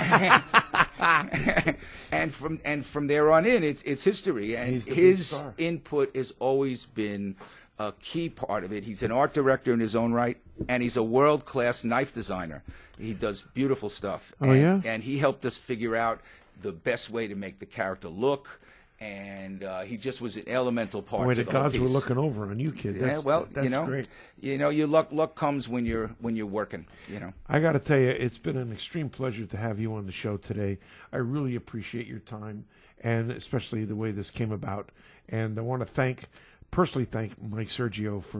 and from and from there on in, it's it's history. And He's the big his star. input has always been a key part of it. He's an art director in his own right, and he's a world-class knife designer. He does beautiful stuff. Oh, and, yeah? And he helped us figure out the best way to make the character look, and uh, he just was an elemental part Boy, to the the whole gods were piece. looking over on you, kid. Yeah, That's, well, that's you know, great. you know, your luck luck comes when you're when you're working. You know. I got to tell you, it's been an extreme pleasure to have you on the show today. I really appreciate your time, and especially the way this came about. And I want to thank, personally thank Mike Sergio for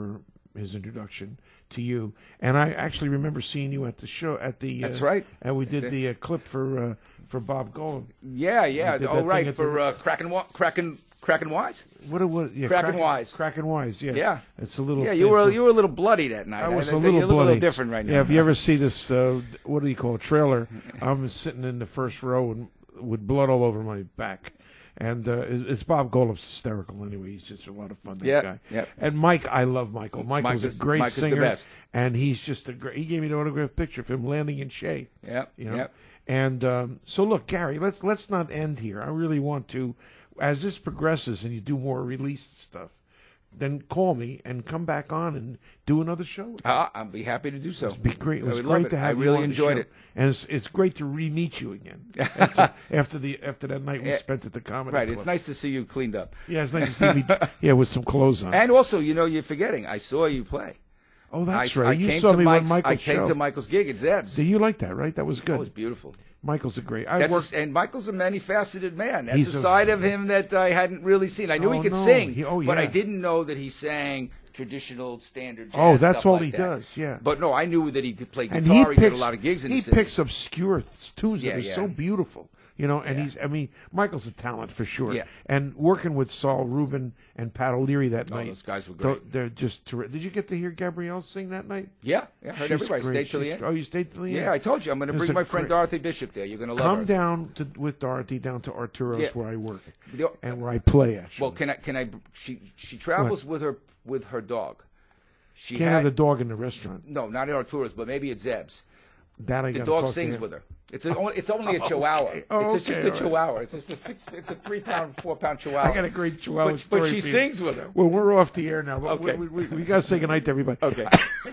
his introduction to you. And I actually remember seeing you at the show at the. That's uh, right. And we did the uh, clip for uh, for Bob Golan. Yeah, yeah. did Oh, that right. thing at For the- uh, Kraken, Wa- Kraken, Kraken Wise. What? What? Yeah, Kraken Wise. Kraken Wise. Yeah. Yeah. It's a little. Yeah, you it's were a- you were a little bloody that night. I was I a think little you look bloody. a little different right now. Yeah, if you ever see this, uh, what do you call it, trailer? I'm sitting in the first row and with blood all over my back. And uh, it- it's Bob Golan's hysterical anyway. He's just a lot of fun, that Yep, guy. yep. And Mike, I love Michael. Michael's Mike is- a great Mike is the singer. best. And he's just a great. He gave me an autographed picture of him landing in Shea. Yep, You know? yep. And um, so, look, Gary, let's let's not end here. I really want to, as this progresses and you do more released stuff, then call me and come back on and do another show. Uh, I'd be happy to do so. It'd be great. It I was would love great it. to have I you really on the enjoyed show. it. And it's, it's great to re-meet you again after, after the after that night we Yeah. spent at the comedy Right, club. it's nice to see you cleaned up. Yeah, it's nice to see me. Yeah, with some clothes on. And also, you know, you're forgetting. I saw you play. Oh, that's I, right. I You came saw to me Mike's, when Michael I came show. to Michael's gig at Zeb's. Do you like that? Right, that was good. That was beautiful. Michael's a great. I That's worked. a, and Michael's a many-faceted man. That's He's a a- side of him that I hadn't really seen. I knew Oh, he could no. sing, He- oh, but I yeah. didn't know that he sang traditional standard jazz. Oh, that's stuff all like he that. does, yeah. But no, I knew that he could play and guitar. he He, picks did a lot of gigs in he the city. picks obscure th- tunes Yeah, that are yeah. so beautiful, you know. And Yeah. he's, I mean, Michael's a talent for sure. Yeah. And working with Saul Rubin and Pat O'Leary that Oh, night, those guys were th- great. They're just terrific. Did you get to hear Gabrielle sing that night? Yeah, yeah. I heard She's everybody great. stay till the She's- end. Oh, you stayed till the end. Yeah, I told you I'm going to It's bring a my friend great- Dorothy Bishop there. You're going to love Come her. down to with Dorothy down to Arturo's Yeah. where I work The- and where I play. Actually, Well, can I? Can I? She she travels with her with her dog. She can't had have the dog in the restaurant. no, not at Arturo's, but maybe at Zeb's. That I The gotta dog talk to sings him. with her. It's a, it's only a Chihuahua. Oh, it's just okay, a all right. Chihuahua. It's just a six. It's a three pound, four pound Chihuahua. I got a great Chihuahua But, story but she for you. sings with her. Well, we're off the air now. But Okay. we, we, we, we got to say goodnight to everybody. Okay.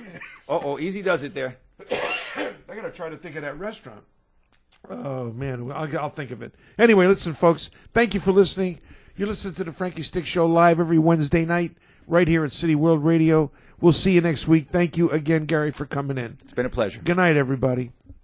oh, oh, easy does it there. I got to try to think of that restaurant. Oh, man. I'll, I'll think of it. Anyway, listen, folks. Thank you for listening. You listen to the Frankie Stick Show live every Wednesday night right here at City World Radio. We'll see you next week. Thank you again, Gary, for coming in. It's been a pleasure. Good night, everybody.